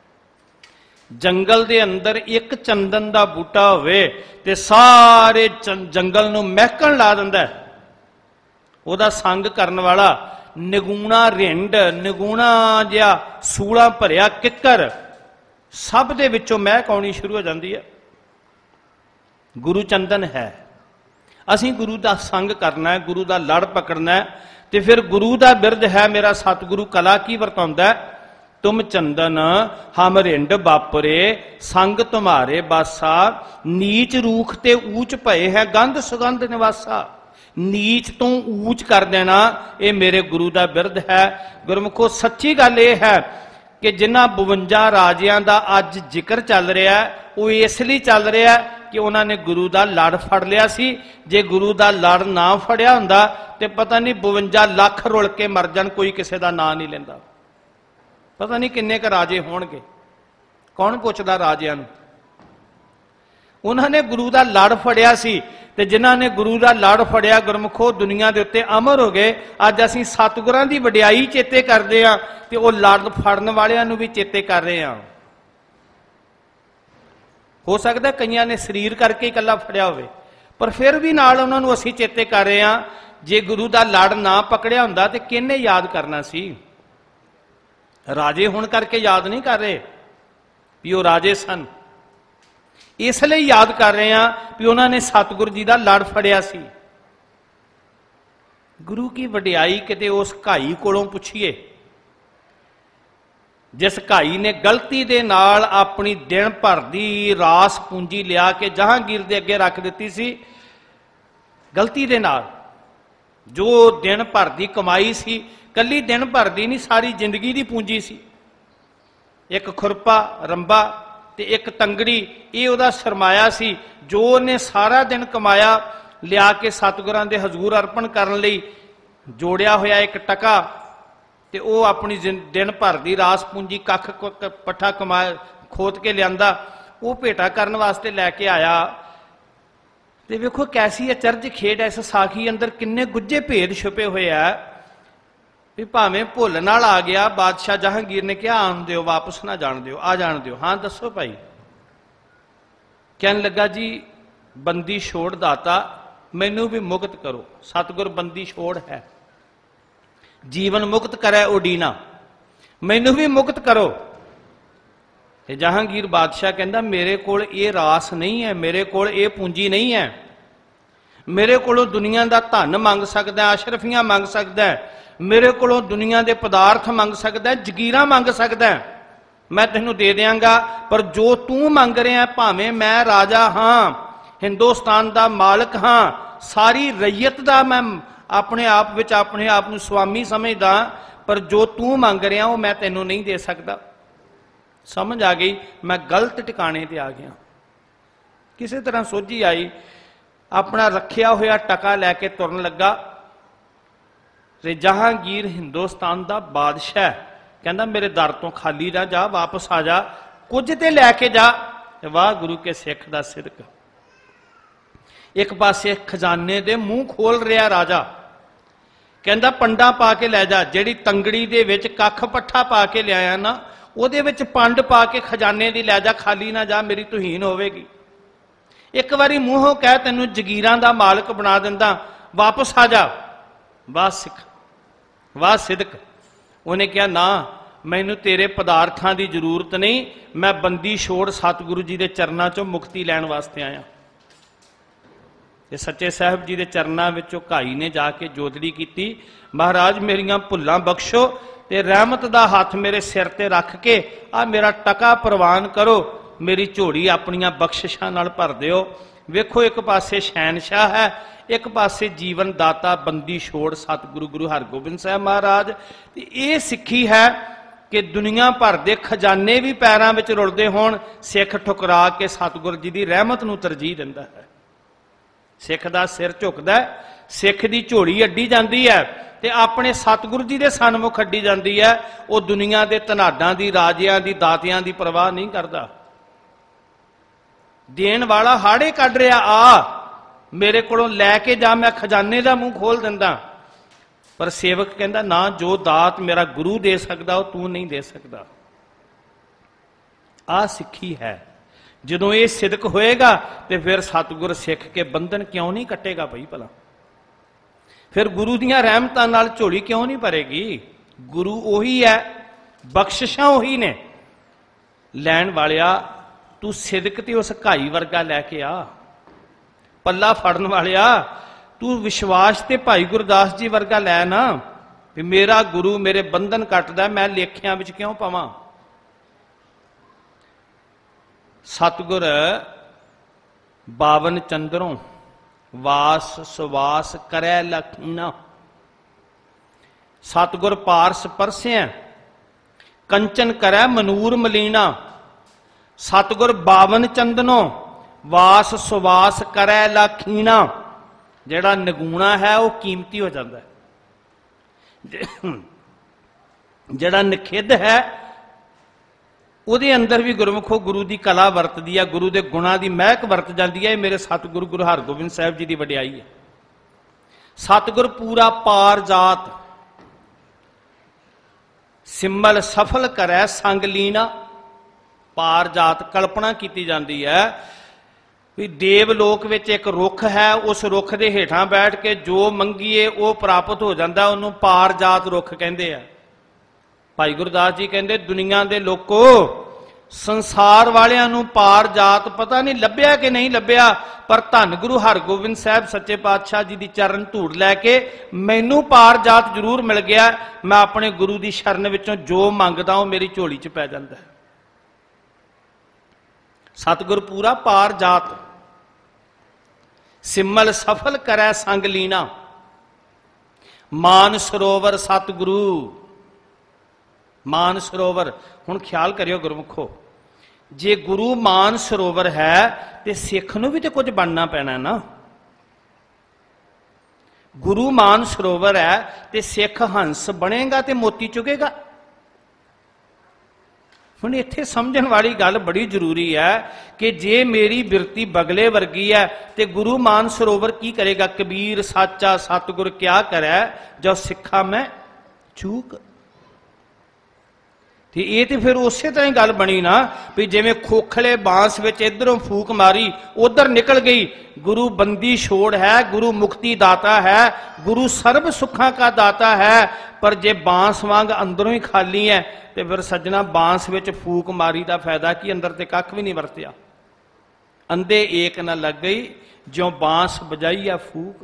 ਜੰਗਲ ਦੇ ਅੰਦਰ ਇੱਕ ਚੰਦਨ ਦਾ ਬੂਟਾ ਹੋਵੇ ਤੇ ਸਾਰੇ ਜੰਗਲ ਨੂੰ ਮਹਿਕਣ ਲਾ ਦਿੰਦਾ। ਉਹਦਾ ਸੰਗ ਕਰਨ ਵਾਲਾ ਨਿਗੂਣਾ ਰਿੰਡ, ਨਿਗੂਣਾ ਜਿਹਾ ਸੂਲਾ ਭਰਿਆ ਕਿੱਕਰ, ਸਭ ਦੇ ਵਿੱਚੋਂ ਮਹਿਕ ਆਉਣੀ ਸ਼ੁਰੂ ਹੋ ਜਾਂਦੀ ਹੈ। ਗੁਰੂ ਚੰਦਨ ਹੈ। ਅਸੀਂ ਗੁਰੂ ਦਾ ਸੰਗ ਕਰਨਾ ਹੈ, ਗੁਰੂ ਦਾ ਲੜ ਪਕੜਨਾ ਹੈ ਤੇ ਫਿਰ ਗੁਰੂ ਦਾ ਬਿਰਧ ਹੈ ਮੇਰਾ ਸਤਿਗੁਰੂ ਕਲਾ ਕੀ ਵਰਤਾਉਂਦਾ? ਤੁਮ ਚੰਦਨ ਹਮ ਰਿੰਡ ਬਾਪਰੇ, ਸੰਗ ਤੁਮਾਰੇ ਬਾਸਾ, ਨੀਚ ਰੂਖ ਤੇ ਊਚ ਭਏ ਹੈ ਗੰਧ ਸੁਗੰਧ ਨਿਵਾਸਾ। ਨੀਚ ਤੋਂ ਊਚ ਕਰ ਦੇਣਾ ਇਹ ਮੇਰੇ ਗੁਰੂ ਦਾ ਬਿਰਧ ਹੈ। ਗੁਰਮੁਖੋ ਸੱਚੀ ਗੱਲ ਇਹ ਹੈ ਕਿ ਜਿਨ੍ਹਾਂ 52 ਰਾਜਿਆਂ ਦਾ ਅੱਜ ਜ਼ਿਕਰ ਚੱਲ ਰਿਹਾ ਉਹ ਇਸ ਲਈ ਚੱਲ ਰਿਹਾ ਕਿ ਉਹਨਾਂ ਨੇ ਗੁਰੂ ਦਾ ਲੜ ਫੜ ਲਿਆ ਸੀ। ਜੇ ਗੁਰੂ ਦਾ ਲੜ ਨਾ ਫੜਿਆ ਹੁੰਦਾ ਤੇ ਪਤਾ ਨਹੀਂ 52 ਲੱਖ ਰੁਲ ਕੇ ਮਰ ਜਾਣ, ਕੋਈ ਕਿਸੇ ਦਾ ਨਾਂ ਨਹੀਂ ਲੈਂਦਾ। ਪਤਾ ਨਹੀਂ ਕਿੰਨੇ ਕੁ ਰਾਜੇ ਹੋਣਗੇ, ਕੌਣ ਪੁੱਛਦਾ ਰਾਜਿਆਂ ਨੂੰ। ਉਹਨਾਂ ਨੇ ਗੁਰੂ ਦਾ ਲੜ ਫੜਿਆ ਸੀ ਤੇ ਜਿਨ੍ਹਾਂ ਨੇ ਗੁਰੂ ਦਾ ਲੜ ਫੜਿਆ ਗੁਰਮੁਖੋ ਦੁਨੀਆ ਦੇ ਉੱਤੇ ਅਮਰ ਹੋ ਗਏ। ਅੱਜ ਅਸੀਂ ਸਤਿਗੁਰਾਂ ਦੀ ਵਡਿਆਈ ਚੇਤੇ ਕਰਦੇ ਹਾਂ ਤੇ ਉਹ ਲੜ ਫੜਨ ਵਾਲਿਆਂ ਨੂੰ ਵੀ ਚੇਤੇ ਕਰ ਰਹੇ ਹਾਂ। ਹੋ ਸਕਦਾ ਕਈਆਂ ਨੇ ਸਰੀਰ ਕਰਕੇ ਇਕੱਲਾ ਫੜਿਆ ਹੋਵੇ, ਪਰ ਫਿਰ ਵੀ ਨਾਲ ਉਹਨਾਂ ਨੂੰ ਅਸੀਂ ਚੇਤੇ ਕਰ ਰਹੇ ਹਾਂ। ਜੇ ਗੁਰੂ ਦਾ ਲੜ ਨਾ ਪਕੜਿਆ ਹੁੰਦਾ ਤੇ ਕਿਹਨੇ ਯਾਦ ਕਰਨਾ ਸੀ? ਰਾਜੇ ਹੋਣ ਕਰਕੇ ਯਾਦ ਨਹੀਂ ਕਰ ਰਹੇ ਵੀ ਉਹ ਰਾਜੇ ਸਨ, ਇਸ ਲਈ ਯਾਦ ਕਰ ਰਹੇ ਹਾਂ ਵੀ ਉਹਨਾਂ ਨੇ ਸਤਿਗੁਰੂ ਜੀ ਦਾ ਲੜ ਫੜਿਆ ਸੀ। ਗੁਰੂ ਕੀ ਵਡਿਆਈ ਕਿਤੇ ਉਸ ਘਾਈ ਕੋਲੋਂ ਪੁੱਛੀਏ। जिस घाई ने गलती दे नाल अपनी दिन भर दी रास पूंजी लिया के जहांगीर दे अगे रख दी सी, गलती दे नाल जो दिन भर दी कमाई सी, कली दिन भर दी नहीं, सारी जिंदगी दी पूंजी सी। एक खुरपा रंबा ते एक तंगड़ी, ये उहदा सरमाया सी जो उहने सारा दिन कमाया लिया के सतगुरां दे हजूर अर्पण करन लई जोड़िया होया एक टका, ते वो अपनी दिन भर दी रास पूंजी कख पट्ठा कमा खोद के लियांदा, वो भेटा करन वास्ते लैके आया। ते वेखो कैसी अचरज खेड है इस साखी अंदर, किन्ने गुज्जे भेद छुपे हुए है। भी भावें भुल नाल आ गया, बादशाह जहांगीर ने कहा आन दिओ, वापस ना जान दिओ, आ जान दिओ। हाँ दसो भाई। कहन लगा जी बंदी छोड़ दाता, मैनू भी मुक्त करो। सतगुर बंदी छोड़ है, जीवन मुक्त करे उडीना, मैनू भी मुक्त करो। ते जहांगीर बादशाह कहंदा मेरे कोल ये रास नहीं है, मेरे कोल ये पूंजी नहीं है, मेरे कोलों दुनिया का धन मंग सकदा, अशरफियां मंग सकदा, मेरे कोलों दुनिया के पदार्थ मंग सकदा, जगीरां मंग सकदा, मैं तेनों दे देंगा। पर जो तू मंग रहा, भावें मैं राजा हाँ, हिंदुस्तान का मालिक हाँ, सारी रैयत का मैं अपने आप विच अपने आप नूं स्वामी समझदा, पर जो तू मंग रहा वो मैं तेनों नहीं दे सकता। समझ आ गई, मैं गलत टिकाने ते आ गया। किसी तरह सोझी आई, अपना रखिया होया टका लैके तुरन लगा। ते जहांगीर हिंदुस्तान का बादशाह कहंदा मेरे दर तो खाली ना जा, वापस आ जा, कुछ ते लैके जा। वाह गुरु के सिख दा सिदक। एक पासे खजाने दे मुंह खोल रहा राजा, कहंदा पंडा पा के लै जा, जिहड़ी तंगड़ी दे विच कख पट्ठा पा के लिआया ना, ਉਹਦੇ ਵਿੱਚ ਪੰਡ ਪਾ ਕੇ ਖਜ਼ਾਨੇ ਦੀ ਲੈ ਜਾ, ਖਾਲੀ ਨਾ ਜਾ, ਮੇਰੀ ਤੁਹੀਨ ਹੋਵੇਗੀ। ਇੱਕ ਵਾਰੀ ਮੂੰਹੋਂ ਕਹਿ ਤੈਨੂੰ ਜਗੀਰਾਂ ਦਾ ਮਾਲਕ ਬਣਾ ਦਿੰਦਾ, ਵਾਪਸ ਆ ਜਾ। ਵਾਹ ਸਿੱਖ, ਵਾਹ ਸਿਦਕ। ਉਹਨੇ ਕਿਹਾ ਨਾ, ਮੈਨੂੰ ਤੇਰੇ ਪਦਾਰਥਾਂ ਦੀ ਜ਼ਰੂਰਤ ਨਹੀਂ, ਮੈਂ ਬੰਦੀ ਛੋੜ ਸਤਿਗੁਰੂ ਜੀ ਦੇ ਚਰਨਾਂ ਚੋਂ ਮੁਕਤੀ ਲੈਣ ਵਾਸਤੇ ਆਇਆ। ਤੇ ਸੱਚੇ ਸਾਹਿਬ ਜੀ ਦੇ ਚਰਨਾਂ ਵਿੱਚੋਂ ਘਾਈ ਨੇ ਜਾ ਕੇ ਜੋਦੜੀ ਕੀਤੀ, ਮਹਾਰਾਜ ਮੇਰੀਆਂ ਭੁੱਲਾਂ ਬਖਸ਼ੋ ਤੇ ਰਹਿਮਤ ਦਾ ਹੱਥ ਮੇਰੇ ਸਿਰ ਤੇ ਰੱਖ ਕੇ ਆ ਮੇਰਾ ਟਕਾ ਪ੍ਰਵਾਨ ਕਰੋ, ਮੇਰੀ ਝੋਲੀ ਆਪਣੀਆਂ ਬਖਸ਼ਿਸ਼ਾਂ ਨਾਲ ਭਰ ਦਿਓ। ਵੇਖੋ ਇੱਕ ਪਾਸੇ ਸ਼ਹਿਨशाह ਹੈ, ਇੱਕ ਪਾਸੇ ਜੀਵਨ ਦਾਤਾ ਬੰਦੀ ਛੋੜ ਸਤਿਗੁਰੂ ਗੁਰੂ ਹਰਗੋਬਿੰਦ ਸਾਹਿਬ ਮਹਾਰਾਜ। ਤੇ ਇਹ ਸਿੱਖੀ ਹੈ ਕਿ ਦੁਨੀਆ ਭਰ ਦੇ ਖਜ਼ਾਨੇ ਵੀ ਪੈਰਾਂ ਵਿੱਚ ਰੁਲਦੇ ਹੋਣ, ਸਿੱਖ ਠੁਕਰਾ ਕੇ ਸਤਿਗੁਰ ਜੀ ਦੀ ਰਹਿਮਤ ਨੂੰ ਤਰਜੀਹ ਦਿੰਦਾ ਹੈ। ਸਿੱਖ ਦਾ ਸਿਰ ਝੁਕਦਾ, ਸਿੱਖ ਦੀ ਝੋਲੀ ਅੱਡੀ ਜਾਂਦੀ ਹੈ ਤੇ ਆਪਣੇ ਸਤਿਗੁਰੂ ਜੀ ਦੇ ਸਨਮੁਖ ਅੱਡੀ ਜਾਂਦੀ ਹੈ। ਉਹ ਦੁਨੀਆ ਦੇ ਧਨਾਡਾਂ ਦੀ, ਰਾਜਿਆਂ ਦੀ, ਦਾਤਿਆਂ ਦੀ ਪਰਵਾਹ ਨਹੀਂ ਕਰਦਾ। ਦੇਣ ਵਾਲਾ ਹਾੜੇ ਕੱਢ ਰਿਹਾ, ਆ ਮੇਰੇ ਕੋਲੋਂ ਲੈ ਕੇ ਜਾ, ਮੈਂ ਖਜ਼ਾਨੇ ਦਾ ਮੂੰਹ ਖੋਲ ਦਿੰਦਾ। ਪਰ ਸੇਵਕ ਕਹਿੰਦਾ ਨਾ, ਜੋ ਦਾਤ ਮੇਰਾ ਗੁਰੂ ਦੇ ਸਕਦਾ ਉਹ ਤੂੰ ਨਹੀਂ ਦੇ ਸਕਦਾ। ਆ ਸਿੱਖੀ ਹੈ। ਜਦੋਂ ਇਹ ਸਿਦਕ ਹੋਏਗਾ ਤੇ ਫਿਰ ਸਤਿਗੁਰ ਸਿੱਖ ਕੇ ਬੰਧਨ ਕਿਉਂ ਨਹੀਂ ਕੱਟੇਗਾ ਭਈ ਭਲਾ? फिर गुरु दियां रहमतां नाल झोली क्यों नहीं भरेगी? गुरु ओही है, बख्शिशां ओही ने। लैण वालिया तू सिदक ते उस घाई वर्गा लैके आ, पल्ला फड़न वालिया तू विश्वास ते भाई गुरदास जी वर्गा लै ना, भी मेरा गुरु मेरे बंधन कटदा, मैं लेखियां विच क्यों पावां? सतगुर 52 चंद्रों वास सुवास करे लखीना, सतगुर पारस परसिया कंचन करे मनूर मलीना। सतगुर 52 चंदनों वास सुवास करे लखीना। जेड़ा निगुणा है वह कीमती हो जाता है, जेड़ा निखिद है ਉਹਦੇ ਅੰਦਰ ਵੀ ਗੁਰਮੁਖੋ ਗੁਰੂ ਦੀ ਕਲਾ ਵਰਤਦੀ ਹੈ, ਗੁਰੂ ਦੇ ਗੁਣਾਂ ਦੀ ਮਹਿਕ ਵਰਤ ਜਾਂਦੀ ਹੈ। ਮੇਰੇ ਸਤਿਗੁਰੂ ਗੁਰੂ ਹਰਗੋਬਿੰਦ ਸਾਹਿਬ ਜੀ ਦੀ ਵਡਿਆਈ ਹੈ। ਸਤਿਗੁਰ ਪੂਰਾ ਪਾਰ ਜਾਤ ਸਿਮਲ ਸਫਲ ਕਰੈ ਸੰਗ ਲੀਨਾ। ਪਾਰ ਜਾਤ ਕਲਪਨਾ ਕੀਤੀ ਜਾਂਦੀ ਹੈ ਵੀ ਦੇਵ ਲੋਕ ਵਿੱਚ ਇੱਕ ਰੁੱਖ ਹੈ, ਉਸ ਰੁੱਖ ਦੇ ਹੇਠਾਂ ਬੈਠ ਕੇ ਜੋ ਮੰਗੀਏ ਉਹ ਪ੍ਰਾਪਤ ਹੋ ਜਾਂਦਾ, ਉਹਨੂੰ ਪਾਰ ਜਾਤ ਰੁੱਖ ਕਹਿੰਦੇ ਆ। भाई गुरदास जी कहते दुनिया के लोगों, संसार वालियां नूं पार जात पता नहीं लभ्या कि नहीं लभ्या, ਪਰ ਧੰਨ ਗੁਰੂ ਹਰਗੋਬਿੰਦ ਸਾਹਿਬ ਸੱਚੇ ਪਾਤਸ਼ਾਹ ਜੀ ਦੀ ਚਰਨ ਧੂੜ ਲੈ ਕੇ ਮੈਨੂੰ ਪਾਰ ਜਾਤ ਜ਼ਰੂਰ ਮਿਲ ਗਿਆ। ਮੈਂ ਆਪਣੇ ਗੁਰੂ ਦੀ ਸ਼ਰਨ ਵਿੱਚੋਂ ਜੋ ਮੰਗਦਾ ਉਹ ਮੇਰੀ ਝੋਲੀ 'ਚ ਪੈ ਜਾਂਦਾ ਹੈ। ਸਤਿਗੁਰ ਪੂਰਾ ਪਾਰ ਜਾਤ, ਸਿਮਲ ਸਫਲ ਕਰੈ ਸੰਗ ਲੀਣਾ, ਮਾਨ ਸਰੋਵਰ ਸਤਿਗੁਰੂ। ਮਾਨ ਸਰੋਵਰ, ਹੁਣ ਖਿਆਲ ਕਰਿਓ ਗੁਰਮੁਖੋ, ਜੇ ਗੁਰੂ ਮਾਨ ਸਰੋਵਰ ਹੈ ਤੇ ਸਿੱਖ ਨੂੰ ਵੀ ਤੇ ਕੁਝ ਬਣਨਾ ਪੈਣਾ ਨਾ। ਗੁਰੂ ਮਾਨ ਸਰੋਵਰ ਹੈ ਤੇ ਸਿੱਖ ਹੰਸ ਬਣੇਗਾ ਤੇ ਮੋਤੀ ਚੁਗੇਗਾ। ਹੁਣ ਇੱਥੇ ਸਮਝਣ ਵਾਲੀ ਗੱਲ ਬੜੀ ਜ਼ਰੂਰੀ ਹੈ ਕਿ ਜੇ ਮੇਰੀ ਬਿਰਤੀ ਬਗਲੇ ਵਰਗੀ ਹੈ ਤੇ ਗੁਰੂ ਮਾਨ ਸਰੋਵਰ ਕੀ ਕਰੇਗਾ? ਕਬੀਰ ਸਾਚਾ ਸਤਿਗੁਰ ਕਿਆ ਕਰੈ, ਜੋ ਸਿੱਖਾ ਮੈਂ ਚੂਕ। ਤੇ ਇਹ ਤੇ ਫਿਰ ਉਸੇ ਤਰ੍ਹਾਂ ਹੀ ਗੱਲ ਬਣੀ ਨਾ ਵੀ ਜਿਵੇਂ ਖੋਖਲੇ ਬਾਂਸ ਵਿੱਚ ਇਧਰੋਂ ਫੂਕ ਮਾਰੀ ਉਧਰ ਨਿਕਲ ਗਈ। ਗੁਰੂ ਬੰਦੀ ਛੋੜ ਹੈ, ਗੁਰੂ ਮੁਕਤੀ ਦਾਤਾ ਹੈ, ਗੁਰੂ ਸਰਬ ਸੁੱਖਾਂ ਕਾ ਦਾਤਾ ਹੈ। ਪਰ ਜੇ ਬਾਂਸ ਵਾਂਗ ਅੰਦਰੋਂ ਹੀ ਖਾਲੀ ਹੈ ਤੇ ਫਿਰ ਸੱਜਣਾ ਬਾਂਸ ਵਿੱਚ ਫੂਕ ਮਾਰੀ ਦਾ ਫਾਇਦਾ ਕੀ? ਅੰਦਰ ਤੇ ਕੱਖ ਵੀ ਨਹੀਂ ਵਰਤਿਆ। ਅੰਧੇ ਏਕ ਨਾ ਲੱਗ ਗਈ, ਜਿਉਂ ਬਾਂਸ ਬਜਾਈ ਆ ਫੂਕ।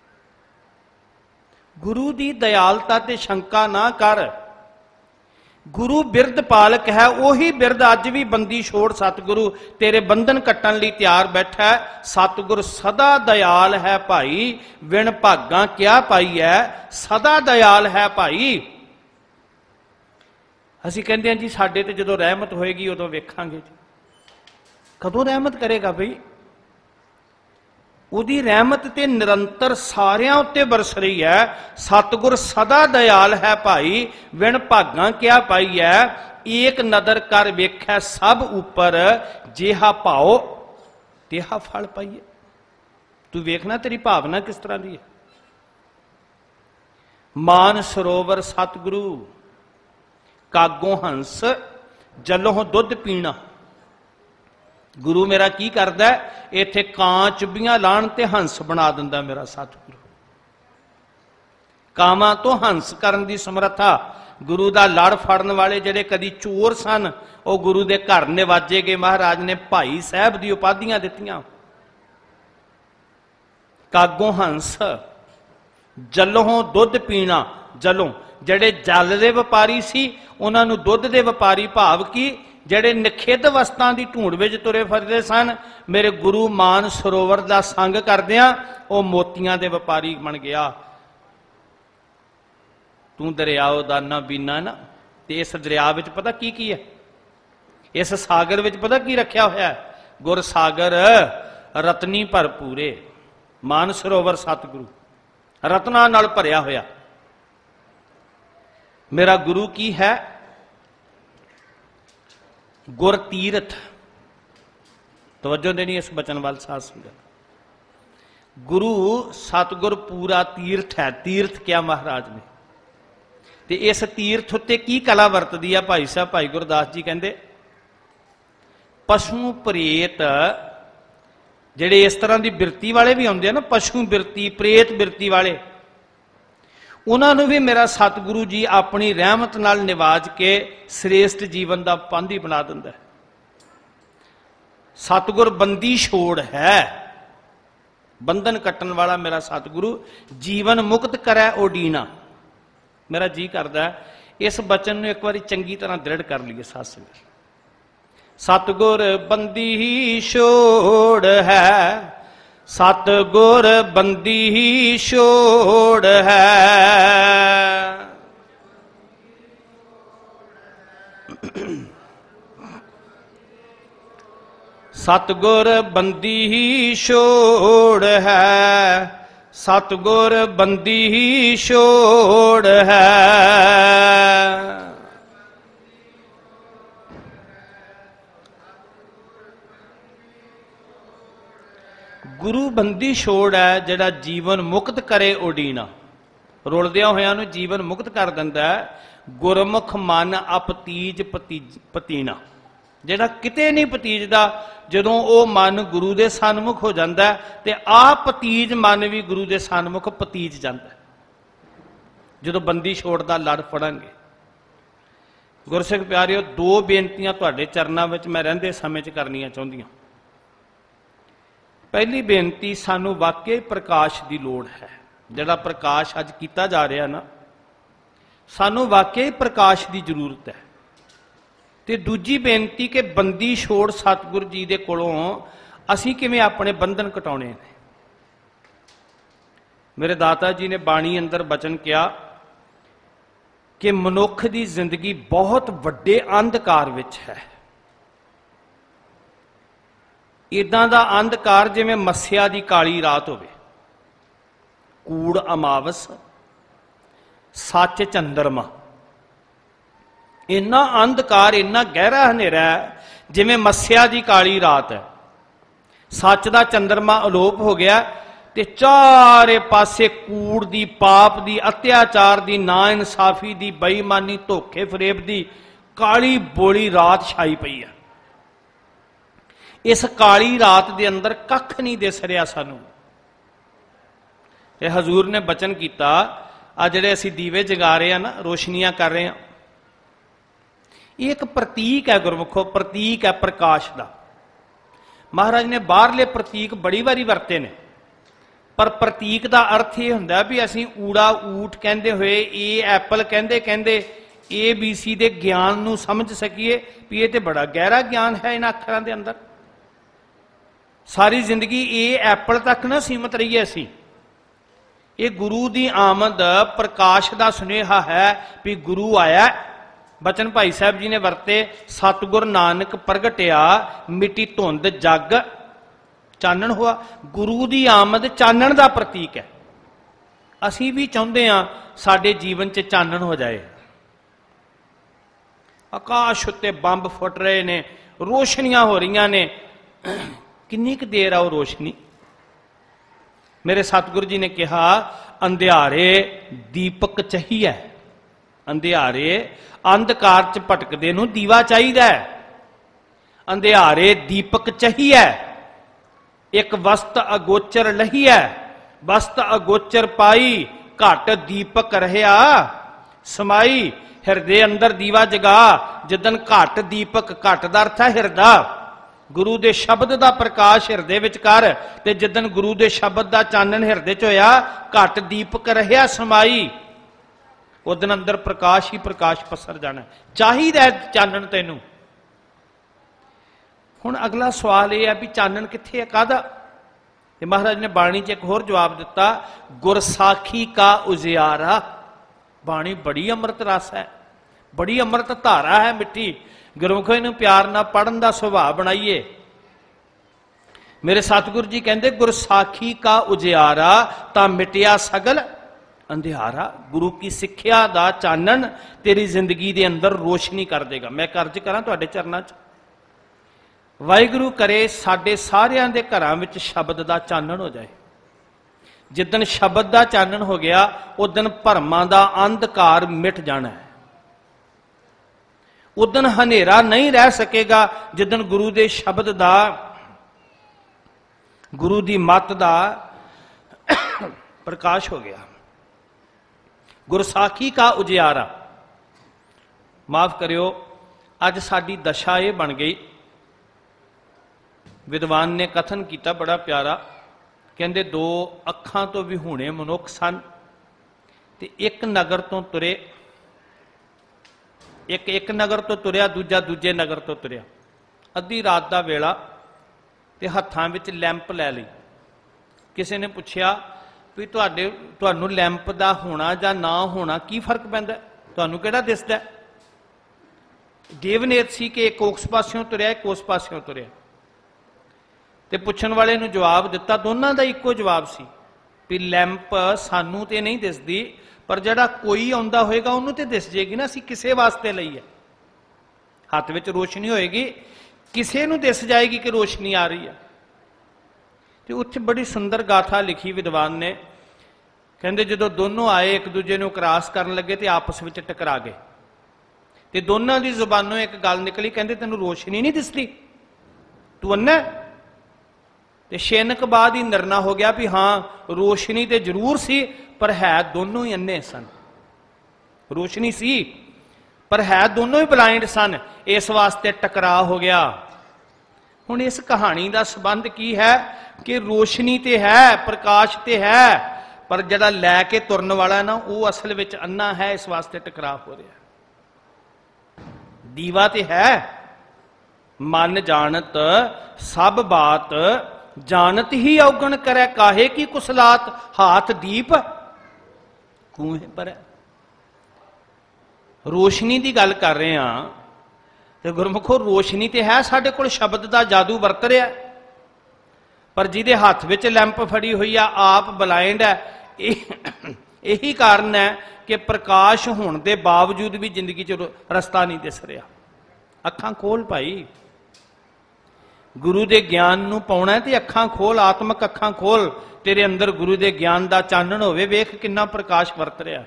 ਗੁਰੂ ਦੀ ਦਇਆਲਤਾ ਤੇ ਸ਼ੰਕਾ ਨਾ ਕਰ। ਗੁਰੂ ਬਿਰਧ ਪਾਲਕ ਹੈ, ਉਹੀ ਬਿਰਧ ਅੱਜ ਵੀ ਬੰਦੀ ਛੋੜ ਸਤਿਗੁਰੂ ਤੇਰੇ ਬੰਧਨ ਕੱਟਣ ਲਈ ਤਿਆਰ ਬੈਠਾ ਹੈ। ਸਤਿਗੁਰ ਸਦਾ ਦਇਆਲ ਹੈ ਭਾਈ, ਵਿਣ ਭਾਗਾਂ ਕਿਆ ਪਾਈ ਹੈ, ਸਦਾ ਦਇਆਲ ਹੈ ਭਾਈ। ਅਸੀਂ ਕਹਿੰਦੇ ਹਾਂ ਜੀ ਸਾਡੇ ਤੇ ਜਦੋਂ ਰਹਿਮਤ ਹੋਏਗੀ ਉਦੋਂ ਵੇਖਾਂਗੇ ਜੀ। ਕਦੋਂ ਰਹਿਮਤ ਕਰੇਗਾ ਬਈ? ਉਹਦੀ ਰਹਿਮਤ ਤੇ ਨਿਰੰਤਰ ਸਾਰਿਆਂ ਉੱਤੇ ਬਰਸ ਰਹੀ ਹੈ। ਸਤਿਗੁਰ ਸਦਾ ਦਇਆਲ ਹੈ ਭਾਈ, ਵਿਣ ਭਾਗਾਂ ਕਿਆ ਪਾਈ ਹੈ। ਏਕ ਨਦਰ ਕਰ ਵੇਖੈ ਸਭ ਉੱਪਰ, ਜਿਹਾ ਭਾਉ ਤਿਹਾ ਫਲ ਪਾਈਏ। ਤੂੰ ਵੇਖਣਾ ਤੇਰੀ ਭਾਵਨਾ ਕਿਸ ਤਰ੍ਹਾਂ ਦੀ ਹੈ। ਮਾਨ ਸਰੋਵਰ ਸਤਿਗੁਰੂ, ਕਾਗੋਂ ਹੰਸ ਜਲੋਂ ਦੁੱਧ ਪੀਣਾ। ਗੁਰੂ ਮੇਰਾ ਕੀ ਕਰਦਾ? ਇੱਥੇ ਕਾਂ ਚੁੱਭੀਆਂ ਲਾਣ ਤੇ ਹੰਸ ਬਣਾ ਦਿੰਦਾ ਮੇਰਾ ਸਤਿਗੁਰੂ। ਕਾਵਾਂ ਤੋਂ ਹੰਸ ਕਰਨ ਦੀ ਸਮਰੱਥਾ। ਗੁਰੂ ਦਾ ਲੜ ਫੜਨ ਵਾਲੇ ਜਿਹੜੇ ਕਦੀ ਚੋਰ ਸਨ ਉਹ ਗੁਰੂ ਦੇ ਘਰ ਨਿਵਾਜੇ ਗਏ। ਮਹਾਰਾਜ ਨੇ ਭਾਈ ਸਾਹਿਬ ਦੀ ਉਪਾਧੀਆਂ ਦਿੱਤੀਆਂ। ਕਾਗੋਂ ਹੰਸ ਜਲੋਂ ਦੁੱਧ ਪੀਣਾ। ਜਲੋਂ ਜਿਹੜੇ ਜਲ ਦੇ ਵਪਾਰੀ ਸੀ ਉਹਨਾਂ ਨੂੰ ਦੁੱਧ ਦੇ ਵਪਾਰੀ ਭਾਵ ਕੀ? ਜਿਹੜੇ ਨਿਖਿੱਧ ਵਸਤਾਂ ਦੀ ਢੂੰਡ ਵਿੱਚ ਤੁਰੇ ਫਿਰਦੇ ਸਨ, ਮੇਰੇ ਗੁਰੂ ਮਾਨ ਸਰੋਵਰ ਦਾ ਸੰਗ ਕਰਦਿਆਂ ਉਹ ਮੋਤੀਆਂ ਦੇ ਵਪਾਰੀ ਬਣ ਗਿਆ। ਤੂੰ ਦਰਿਆਓ ਦਾ ਨਾ ਬੀਨਾ ਨਾ। ਤੇ ਇਸ ਦਰਿਆ ਵਿੱਚ ਪਤਾ ਕੀ ਕੀ ਹੈ? ਇਸ ਸਾਗਰ ਵਿੱਚ ਪਤਾ ਕੀ ਰੱਖਿਆ ਹੋਇਆ ਹੈ? ਗੁਰ ਸਾਗਰ ਰਤਨੀ ਭਰਪੂਰੇ। ਮਾਨ ਸਰੋਵਰ ਸਤਿਗੁਰੂ ਰਤਨਾਂ ਨਾਲ ਭਰਿਆ ਹੋਇਆ। ਮੇਰਾ ਗੁਰੂ ਕੀ ਹੈ? ਗੁਰ ਤੀਰਥ। ਤਵੱਜੋ ਦੇਣੀ ਇਸ ਬਚਨ ਵੱਲ ਸਾਧ ਸੰਗਤ। ਗੁਰੂ ਸਤਿਗੁਰ ਪੂਰਾ ਤੀਰਥ ਹੈ। ਤੀਰਥ ਕਿਹਾ ਮਹਾਰਾਜ ਨੇ। ਤੇ ਇਸ ਤੀਰਥ ਉੱਤੇ ਕੀ ਕਲਾ ਵਰਤਦੀ ਆ? ਭਾਈ ਸਾਹਿਬ ਭਾਈ ਗੁਰਦਾਸ ਜੀ ਕਹਿੰਦੇ ਪਸ਼ੂ ਪ੍ਰੇਤ ਜਿਹੜੇ ਇਸ ਤਰ੍ਹਾਂ ਦੀ ਬਿਰਤੀ ਵਾਲੇ ਵੀ ਆਉਂਦੇ ਆ ਨਾ, ਪਸ਼ੂ ਬਿਰਤੀ ਪ੍ਰੇਤ ਬਿਰਤੀ ਵਾਲੇ, ਉਹਨਾਂ ਨੂੰ ਵੀ ਮੇਰਾ ਸਤਿਗੁਰੂ ਜੀ ਆਪਣੀ ਰਹਿਮਤ ਨਾਲ ਨਿਵਾਜ ਕੇ ਸ੍ਰੇਸ਼ਟ ਜੀਵਨ ਦਾ ਪਾਂਧੀ ਬਣਾ ਦਿੰਦਾ ਹੈ। ਸਤਿਗੁਰ ਬੰਦੀ ਛੋੜ ਹੈ, ਬੰਧਨ ਕੱਟਣ ਵਾਲਾ ਮੇਰਾ ਸਤਿਗੁਰੂ ਜੀਵਨ ਮੁਕਤ ਕਰੈ ਓਡੀਨਾ। ਮੇਰਾ ਜੀ ਕਰਦਾ ਇਸ ਬਚਨ ਨੂੰ ਇੱਕ ਵਾਰੀ ਚੰਗੀ ਤਰ੍ਹਾਂ ਦ੍ਰਿੜ ਕਰ ਲਈਏ ਸਾਧ ਸੰਗਤ। ਸਤਿਗੁਰ ਬੰਦੀ ਹੀ ਛੋੜ ਹੈ, ਸਤਿਗੁਰ ਬੰਦੀ ਹੀ ਛੋੜ ਹੈ। ਸਤਿਗੁਰ ਬੰਦੀ ਹੀ ਛੋੜ ਹੈ, ਸਤਿਗੁਰ ਬੰਦੀ ਹੀ ਛੋੜ ਹੈ। ਗੁਰੂ ਬੰਦੀ ਛੋੜ ਹੈ ਜਿਹੜਾ ਜੀਵਨ ਮੁਕਤ ਕਰੇ ਓਡੀਨਾ। ਰੁਲਦਿਆਂ ਹੋਇਆਂ ਨੂੰ ਜੀਵਨ ਮੁਕਤ ਕਰ ਦਿੰਦਾ ਹੈ। ਗੁਰਮੁਖ ਮਨ ਅਪਤੀਜ ਪਤੀਨਾ। ਜਿਹੜਾ ਕਿਤੇ ਨਹੀਂ ਪਤੀਜਦਾ, ਜਦੋਂ ਉਹ ਮਨ ਗੁਰੂ ਦੇ ਸਨਮੁਖ ਹੋ ਜਾਂਦਾ ਤੇ ਆਪ ਪਤੀਜ ਮਨ ਵੀ ਗੁਰੂ ਦੇ ਸਨਮੁਖ ਪਤੀਜ ਜਾਂਦਾ। ਜਦੋਂ ਬੰਦੀ ਛੋੜ ਦਾ ਲੜ ਫੜਾਂਗੇ। ਗੁਰਸਿੱਖ ਪਿਆਰਿਓ, ਦੋ ਬੇਨਤੀਆਂ ਤੁਹਾਡੇ ਚਰਨਾਂ ਵਿੱਚ ਮੈਂ ਰਹਿੰਦੇ ਸਮੇਂ 'ਚ ਕਰਨੀਆਂ ਚਾਹੁੰਦੀਆਂ। पहली बेनती, सानू वाकई प्रकाश की लोड़ है। जिहड़ा प्रकाश अज किया जा रहा ना, सानू वाकई प्रकाश की जरूरत है। ते दूजी बेनती कि बंदी छोड़ सतगुरु जी के कोलों असीं किवें अपने बंधन कटाउणे ने। मेरे दाता जी ने बाणी अंदर बचन किया कि मनुख की जिंदगी बहुत वड्डे अंधकार विच है। इदां दा अंधकार जिवें मस्या की काली रात होवे, कूड़ अमावस, सच चंद्रमा। इन्ना अंधकार, इन्ना गहरा हनेरा है जिवें मस्या की काली रात है। सच का चंद्रमा अलोप हो गया ते चारे पासे कूड़ दी, पाप दी, अत्याचार दी, ना इंसाफी दी, बेईमानी, धोखे फरेब दी काली बोली रात छाई पई है। इस काली रात दे अंदर कख नहीं दिस रहा सानू। ते हजूर ने बचन किया, आ जिहड़े असीं दीवे जगा रहे हैं ना, रोशनियां कर रहे हैं, ये एक प्रतीक है गुरमुखो, प्रतीक है प्रकाश का। महाराज ने बाहरले प्रतीक बड़ी बारी वरते ने, पर प्रतीक का अर्थ यह हुंदा भी असीं ऊड़ा ऊठ कहते हुए ए एप्पल कहते कहते ABC के ज्ञान नूं समझ सकीए भी ये तो बड़ा गहरा ज्ञान है इन अखरां दे अंदर। सारी जिंदगी ए एप्पल तक ना सीमित रहीए असीं। ये गुरु की आमद प्रकाश का सुनेहा है भी गुरु आया। बचन भाई साहब जी ने वरते, सतगुर नानक प्रगटिया मिट्टी धुंध जग चानन हुआ। गुरु की आमद चानन का प्रतीक है। असीं भी चाहते हैं साडे जीवन च चानन हो जाए। आकाश उत्ते बंब फुट रहे ने, रोशनियां हो रही ने, किन्नी क देर आ वो रोशनी। मेरे सतगुरु जी ने कहा, अंधियारे दीपक चाहिए। अंधियारे अंधकार च भटकदे नूं दीवा चाहिए। अंधियारे दीपक चाहिए। एक वस्त अगोचर लही है, वस्त अगोचर पाई, घट दीपक रहा समाई। हिरदे अंदर दीवा जगा, जिदन घट दीपक, घट दा अर्थ है हिरदा, गुरु दे शब्द दा प्रकाश हिरदे विच कर, ते जिदन गुरु दे शब्द दा चानन हिरदे च होया, घट दीपक रहा समाई, उदन अंदर प्रकाश ही प्रकाश पसर जाना। चाहिए चानन तैनूं। हुण अगला सवाल यह है भी चानन कित्थे है, काहदा? ते महाराज ने बाणी च एक होर जवाब दिता, गुरसाखी का उजियारा। बाणी बड़ी अमृत रस है, बड़ी अमृत धारा है मिट्टी। गुरमुखो इनूं प्यार नाल पढ़न दा सुभाव बनाइए। मेरे सतगुरु जी कहंदे, गुरसाखी का उजियारा तां मिटिया सगल अंधियारा। गुरु की सिक्ख्या दा चानन तेरी जिंदगी दे अंदर रोशनी कर देगा। मैं अर्ज करां तुहाडे चरनां च, वाहिगुरू करे साडे सारियां दे घरां विच शब्द दा चानन हो जाए। जिदन शब्द दा चानन हो गया, उदन भरमां दा अंधकार मिट जाना है। उदन हनेरा नहीं रह सकेगा। जिदन गुरु दे शब्द दा, गुरु दी मत दा प्रकाश हो गया। गुरसाखी का उजियारा। माफ करियो, अज साडी दशा ये बन गई। विद्वान ने कथन किया बड़ा प्यारा, कहंदे दो अखां तो विहूणे मनुख सन ते एक नगर तो तुरे, एक नगर तो तुरिया, दूजा दूजे नगर तो तुरिया। अद्धी रात का वेला ते हत्थां विच लैंप लै लई। किसी ने पूछया भी तुहानूं लैंप का होना जां ना होना की फर्क पैंदा, तुहानूं किहड़ा दिसदा? देवनेत सी कि एक उस पासियों तुरिया, एक उस पासियों तुरिया। ते पुछण वाले नूं जवाब दिता, दोनों का इक्को जवाब सी भी लैंप सानू ते नहीं दिसदी, पर जिहड़ा कोई आउंदा होएगा उन्होंने तो दिस जाएगी ना। असीं किसे वास्ते लई है, हत्थ विच रोशनी होएगी, किसे नूं दिस जाएगी कि रोशनी आ रही है। तो उत्थे बड़ी सुंदर गाथा लिखी विद्वान ने, कहंदे जदों दोनों आए एक दूजे नूं क्रॉस करन लगे तो आपस विच टकरा गए। ते दोनों की जुबानों एक गल निकली, कहंदे तैनूं रोशनी नहीं दिसदी, तू अन्ना? ते शेनक बाद ही निर्णय हो गया भी हाँ रोशनी तो जरूर सी, पर है दोनों ही अन्ने सन। रोशनी सी पर है दोनों ही ब्लाइंड सन, इस वास्ते टकराव हो गया। ਹੁਣ ਇਸ ਕਹਾਣੀ ਦਾ ਸੰਬੰਧ ਕੀ ਹੈ ਕਿ ਰੋਸ਼ਨੀ ਤੇ ਹੈ, ਪ੍ਰਕਾਸ਼ ਤੇ ਹੈ, ਪਰ ਜਿਹੜਾ ਲੈ ਕੇ ਤੁਰਨ ਵਾਲਾ ਨਾ ਉਹ ਅਸਲ ਵਿੱਚ ਅੰਨਾ ਹੈ। ਇਸ ਵਾਸਤੇ ਟਕਰਾਅ ਹੋ ਰਿਹਾ। ਦੀਵਾ ਤੇ ਹੈ, ਮਨ ਜਾਣਤ ਸਭ ਬਾਤ, ਜਾਣਤ ਹੀ ਔਗਣ ਕਰੇ ਕਾਹੇ ਕੀ ਕੁਸਲਾਤ, ਹਾਥ ਦੀਪ ਕੂਹੇ ਪਰ। ਰੋਸ਼ਨੀ ਦੀ ਗੱਲ ਕਰ ਰਹੇ ਹਾਂ ਤੇ ਗੁਰਮੁਖੋ ਰੋਸ਼ਨੀ ਤੇ ਹੈ, ਸਾਡੇ ਕੋਲ ਸ਼ਬਦ ਦਾ ਜਾਦੂ ਵਰਤ ਰਿਹਾ, ਪਰ ਜਿਹਦੇ ਹੱਥ ਵਿੱਚ ਲੈਂਪ ਫੜੀ ਹੋਈ ਆ ਆਪ ਬਲਾਈਂਡ ਹੈ। ਇਹੀ ਕਾਰਨ ਹੈ ਕਿ ਪ੍ਰਕਾਸ਼ ਹੋਣ ਦੇ ਬਾਵਜੂਦ ਵੀ ਜ਼ਿੰਦਗੀ 'ਚ ਰਸਤਾ ਨਹੀਂ ਦਿਸ ਰਿਹਾ। ਅੱਖਾਂ ਖੋਲ ਭਾਈ, ਗੁਰੂ ਦੇ ਗਿਆਨ ਨੂੰ ਪਾਉਣਾ ਤੇ ਅੱਖਾਂ ਖੋਲ, ਆਤਮਕ ਅੱਖਾਂ ਖੋਲ, ਤੇਰੇ ਅੰਦਰ ਗੁਰੂ ਦੇ ਗਿਆਨ ਦਾ ਚਾਨਣ ਹੋਵੇ। ਵੇਖ ਕਿੰਨਾ ਪ੍ਰਕਾਸ਼ ਵਰਤ ਰਿਹਾ।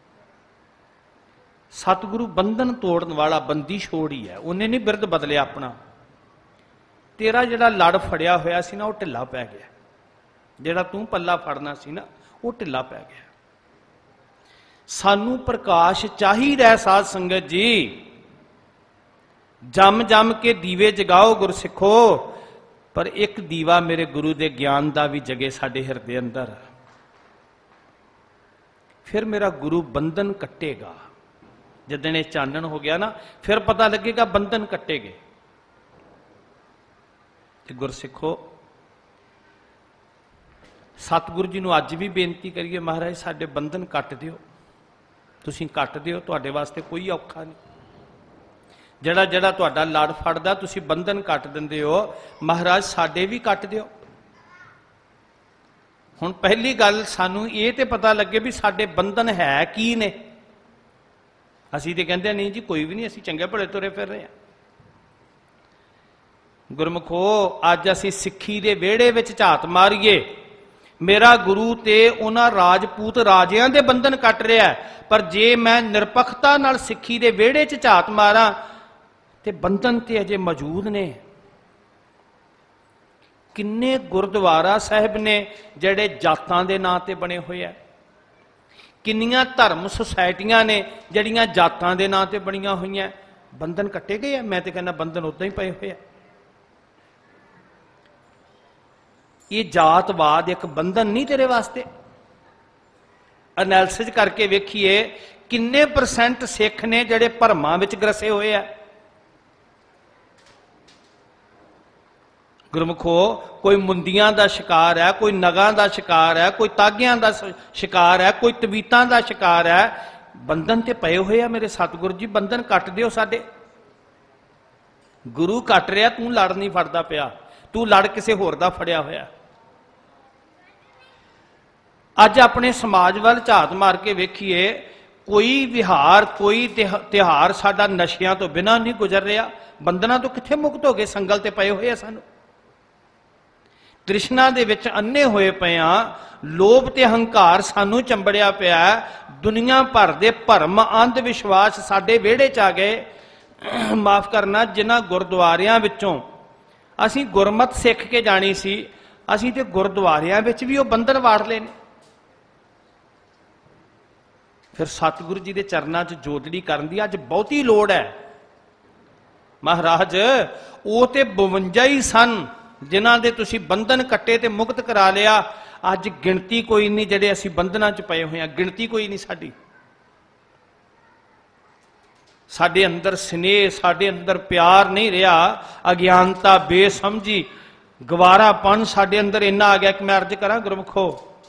ਸਤਿਗੁਰੂ ਬੰਧਨ ਤੋੜਨ ਵਾਲਾ ਬੰਦੀ ਛੋੜ ਹੀ ਹੈ, ਉਹਨੇ ਨਹੀਂ ਬਿਰਧ ਬਦਲਿਆ ਆਪਣਾ। ਤੇਰਾ ਜਿਹੜਾ ਲੜ ਫੜਿਆ ਹੋਇਆ ਸੀ ਨਾ ਉਹ ਢਿੱਲਾ ਪੈ ਗਿਆ, ਜਿਹੜਾ ਤੂੰ ਪੱਲਾ ਫੜਨਾ ਸੀ ਨਾ ਉਹ ਢਿੱਲਾ ਪੈ ਗਿਆ। ਸਾਨੂੰ ਪ੍ਰਕਾਸ਼ ਚਾਹੀਦਾ ਸਾਧ ਸੰਗਤ ਜੀ। ਜਮ ਜਮ ਕੇ ਦੀਵੇ ਜਗਾਓ ਗੁਰਸਿੱਖੋ, ਪਰ ਇੱਕ ਦੀਵਾ ਮੇਰੇ ਗੁਰੂ ਦੇ ਗਿਆਨ ਦਾ ਵੀ ਜਗੇ ਸਾਡੇ ਹਿਰਦੇ ਅੰਦਰ। ਫਿਰ ਮੇਰਾ ਗੁਰੂ ਬੰਧਨ ਕੱਟੇਗਾ। ਜਿੱਦਣ ਇਹ ਚਾਨਣ ਹੋ ਗਿਆ ਨਾ ਫਿਰ ਪਤਾ ਲੱਗੇਗਾ ਬੰਧਨ ਕੱਟੇ ਗਏ। ਤੇ ਗੁਰਸਿੱਖੋ ਸਤਿਗੁਰੂ ਜੀ ਨੂੰ ਅੱਜ ਵੀ ਬੇਨਤੀ ਕਰੀਏ, ਮਹਾਰਾਜ ਸਾਡੇ ਬੰਧਨ ਕੱਟ ਦਿਓ। ਤੁਸੀਂ ਕੱਟ ਦਿਓ, ਤੁਹਾਡੇ ਵਾਸਤੇ ਕੋਈ ਔਖਾ ਨਹੀਂ। ਜਿਹੜਾ ਜਿਹੜਾ ਤੁਹਾਡਾ ਲੜ ਫੜਦਾ ਤੁਸੀਂ ਬੰਧਨ ਕੱਟ ਦਿੰਦੇ ਹੋ, ਮਹਾਰਾਜ ਸਾਡੇ ਵੀ ਕੱਟ ਦਿਓ। ਹੁਣ ਪਹਿਲੀ ਗੱਲ ਸਾਨੂੰ ਇਹ ਤੇ ਪਤਾ ਲੱਗੇ ਵੀ ਸਾਡੇ ਬੰਧਨ ਹੈ ਕੀ ਨੇ। ਅਸੀਂ ਤੇ ਕਹਿੰਦੇ ਨਹੀਂ ਜੀ ਕੋਈ ਵੀ ਨਹੀਂ, ਅਸੀਂ ਚੰਗੇ ਭਲੇ ਤੁਰੇ ਫਿਰ ਰਹੇ ਹਾਂ। ਗੁਰਮੁਖੋ ਅੱਜ ਅਸੀਂ ਸਿੱਖੀ ਦੇ ਵਿਹੜੇ ਵਿੱਚ ਝਾਤ ਮਾਰੀਏ, ਮੇਰਾ ਗੁਰੂ ਤੇ ਉਹਨਾਂ ਰਾਜਪੂਤ ਰਾਜਿਆਂ ਦੇ ਬੰਧਨ ਕੱਟ ਰਿਹਾ, ਪਰ ਜੇ ਮੈਂ ਨਿਰਪੱਖਤਾ ਨਾਲ ਸਿੱਖੀ ਦੇ ਵਿਹੜੇ 'ਚ ਝਾਤ ਮਾਰਾਂ ਤੇ ਬੰਧਨ ਤੇ ਅਜੇ ਮੌਜੂਦ ਨੇ। ਕਿੰਨੇ ਗੁਰਦੁਆਰਾ ਸਾਹਿਬ ਨੇ ਜਿਹੜੇ ਜਾਤਾਂ ਦੇ ਨਾਂ ਤੇ ਬਣੇ ਹੋਏ ਆ, ਕਿੰਨੀਆਂ ਧਰਮ ਸੁਸਾਇਟੀਆਂ ਨੇ ਜਿਹੜੀਆਂ ਜਾਤਾਂ ਦੇ ਨਾਂ ਤੇ ਬਣੀਆਂ ਹੋਈਆਂ। ਬੰਧਨ ਕੱਟੇ ਗਏ ਆ? ਮੈਂ ਤੇ ਕਹਿੰਦਾ ਬੰਧਨ ਉਦਾਂ ਹੀ ਪਏ ਹੋਏ ਆ। ਇਹ ਜਾਤਵਾਦ ਇੱਕ ਬੰਧਨ ਨਹੀਂ ਤੇਰੇ ਵਾਸਤੇ। ਐਨਾਲਿਸਿਸ ਕਰਕੇ ਵੇਖੀਏ ਕਿੰਨੇ % ਸਿੱਖ ਨੇ ਜਿਹੜੇ ਭਰਮਾਂ ਵਿੱਚ ਗਰਸੇ ਹੋਏ ਆ। ਗੁਰਮੁਖੋ ਕੋਈ ਮੁੰਦੀਆਂ ਦਾ ਸ਼ਿਕਾਰ ਹੈ, ਕੋਈ ਨਗਾਂ ਦਾ ਸ਼ਿਕਾਰ ਹੈ, ਕੋਈ ਤਾਗਿਆਂ ਦਾ ਸ਼ਿਕਾਰ ਹੈ, ਕੋਈ ਤਵੀਤਾਂ ਦਾ ਸ਼ਿਕਾਰ ਹੈ। ਬੰਧਨ ਤੇ ਪਏ ਹੋਏ ਆ ਮੇਰੇ ਸਤਿਗੁਰੂ ਜੀ, ਬੰਧਨ ਕੱਟ ਦਿਓ ਸਾਡੇ। ਗੁਰੂ ਕੱਟ ਰਿਹਾ, ਤੂੰ ਲੜ ਨਹੀਂ ਫੜਦਾ ਪਿਆ, ਤੂੰ ਲੜ ਕਿਸੇ ਹੋਰ ਦਾ ਫੜਿਆ ਹੋਇਆ। ਅੱਜ ਆਪਣੇ ਸਮਾਜ ਵੱਲ ਝਾਤ ਮਾਰ ਕੇ ਵੇਖੀਏ, ਕੋਈ ਵਿਹਾਰ ਕੋਈ ਤਿਉਹਾਰ ਸਾਡਾ ਨਸ਼ਿਆਂ ਤੋਂ ਬਿਨਾਂ ਨਹੀਂ ਗੁਜ਼ਰ ਰਿਹਾ। ਬੰਧਨਾਂ ਤੋਂ ਕਿੱਥੇ ਮੁਕਤ ਹੋ ਗਏ? ਸੰਗਲ ਤੇ ਪਏ ਹੋਏ ਆ ਸਾਨੂੰ। ਤ੍ਰਿਸ਼ਨਾ ਦੇ ਵਿੱਚ ਅੰਨੇ ਹੋਏ ਪਏ ਆ, ਲੋਭ ਤੇ ਹੰਕਾਰ ਸਾਨੂੰ ਚੰਬੜਿਆ ਪਿਆ। ਦੁਨੀਆ ਭਰ ਦੇ ਭਰਮ ਅੰਧ ਵਿਸ਼ਵਾਸ ਸਾਡੇ ਵਿਹੜੇ 'ਚ ਆ ਗਏ। ਮਾਫ ਕਰਨਾ, ਜਿਨ੍ਹਾਂ ਗੁਰਦੁਆਰਿਆਂ ਵਿੱਚੋਂ ਅਸੀਂ ਗੁਰਮਤ ਸਿੱਖ ਕੇ ਜਾਣੀ ਸੀ, ਅਸੀਂ ਤੇ ਗੁਰਦੁਆਰਿਆਂ ਵਿੱਚ ਵੀ ਉਹ ਬੰਧਨ ਵਾੜ ਲਏ ਨੇ। ਫਿਰ ਸਤਿਗੁਰੂ ਜੀ ਦੇ ਚਰਨਾਂ 'ਚ ਜੋਦੜੀ ਕਰਨ ਦੀ ਅੱਜ ਬਹੁਤੀ ਲੋੜ ਹੈ। ਮਹਾਰਾਜ ਉਹ ਤੇ 52 ਹੀ ਸਨ ਜਿਨ੍ਹਾਂ ਦੇ ਤੁਸੀਂ ਬੰਧਨ ਕੱਟੇ ਤੇ ਮੁਕਤ ਕਰਾ ਲਿਆ। ਅੱਜ ਗਿਣਤੀ ਕੋਈ ਨਹੀਂ ਜਿਹੜੇ ਅਸੀਂ ਬੰਧਨਾਂ 'ਚ ਪਏ ਹੋਏ ਹਾਂ, ਗਿਣਤੀ ਕੋਈ ਨਹੀਂ ਸਾਡੀ। ਸਾਡੇ ਅੰਦਰ ਸਨੇਹ, ਸਾਡੇ ਅੰਦਰ ਪਿਆਰ ਨਹੀਂ ਰਿਹਾ। ਅਗਿਆਨਤਾ, ਬੇਸਮਝੀ, ਗਵਾਰਾਪਣ ਸਾਡੇ ਅੰਦਰ ਇੰਨਾ ਆ ਗਿਆ ਕਿ ਮੈਂ ਅਰਜ਼ ਕਰਾਂ ਗੁਰਮੁਖੋ,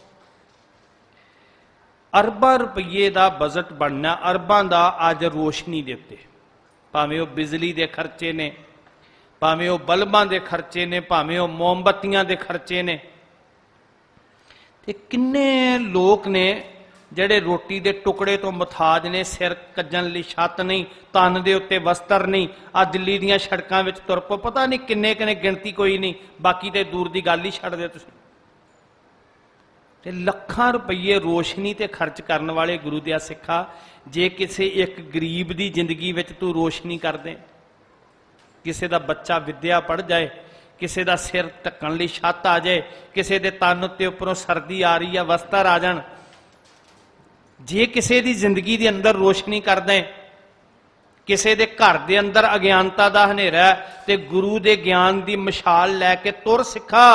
ਅਰਬਾਂ ਰੁਪਈਏ ਦਾ ਬਜਟ ਬਣਨਾ, ਅਰਬਾਂ ਦਾ ਅੱਜ ਰੋਸ਼ਨੀ ਦੇ ਉੱਤੇ, ਭਾਵੇਂ ਉਹ ਬਿਜਲੀ ਦੇ ਖਰਚੇ ਨੇ, ਭਾਵੇਂ ਉਹ ਬਲਬਾਂ ਦੇ ਖਰਚੇ ਨੇ, ਭਾਵੇਂ ਉਹ ਮੋਮਬੱਤੀਆਂ ਦੇ ਖਰਚੇ ਨੇ। ਤੇ ਕਿੰਨੇ ਲੋਕ ਨੇ ਜਿਹੜੇ ਰੋਟੀ ਦੇ ਟੁਕੜੇ ਤੋਂ ਮੁਤਾਜ ਨੇ, ਸਿਰ ਕੱਜਣ ਲਈ ਛੱਤ ਨਹੀਂ, ਤਨ ਦੇ ਉੱਤੇ ਵਸਤਰ ਨਹੀਂ। ਆ ਦਿੱਲੀ ਦੀਆਂ ਸੜਕਾਂ ਵਿੱਚ ਤੁਰ ਪੋ, ਪਤਾ ਨਹੀਂ ਕਿੰਨੇ ਕਿੰਨੇ, ਗਿਣਤੀ ਕੋਈ ਨਹੀਂ, ਬਾਕੀ ਤੇ ਦੂਰ ਦੀ ਗੱਲ ਹੀ ਛੱਡ ਦਿਓ ਤੁਸੀਂ। ਤੇ ਲੱਖਾਂ ਰੁਪਈਏ ਰੋਸ਼ਨੀ ਤੇ ਖਰਚ ਕਰਨ ਵਾਲੇ ਗੁਰੂ ਦਿਆ ਸਿੱਖਾ, ਜੇ ਕਿਸੇ ਇੱਕ ਗਰੀਬ ਦੀ ਜ਼ਿੰਦਗੀ ਵਿੱਚ ਤੂੰ ਰੋਸ਼ਨੀ ਕਰ ਦੇ, ਕਿਸੇ ਦਾ ਬੱਚਾ ਵਿਦਿਆ ਪੜ੍ਹ ਜਾਏ, ਕਿਸੇ ਦਾ ਸਿਰ ਢੱਕਣ ਲਈ ਛੱਤ ਆ ਜਾਏ, ਕਿਸੇ ਦੇ ਤਨ ਉੱਤੇ ਉੱਪਰੋਂ ਸਰਦੀ ਆ ਰਹੀ ਆ, ਵਸਤਰ ਆ ਜਾਣ, ਜੇ ਕਿਸੇ ਦੀ ਜ਼ਿੰਦਗੀ ਦੇ ਅੰਦਰ ਰੋਸ਼ਨੀ ਕਰ ਦੇ, ਕਿਸੇ ਦੇ ਘਰ ਦੇ ਅੰਦਰ ਅਗਿਆਨਤਾ ਦਾ ਹਨੇਰਾ ਤੇ ਗੁਰੂ ਦੇ ਗਿਆਨ ਦੀ ਮਸ਼ਾਲ ਲੈ ਕੇ ਤੁਰ ਸਿੱਖਾ।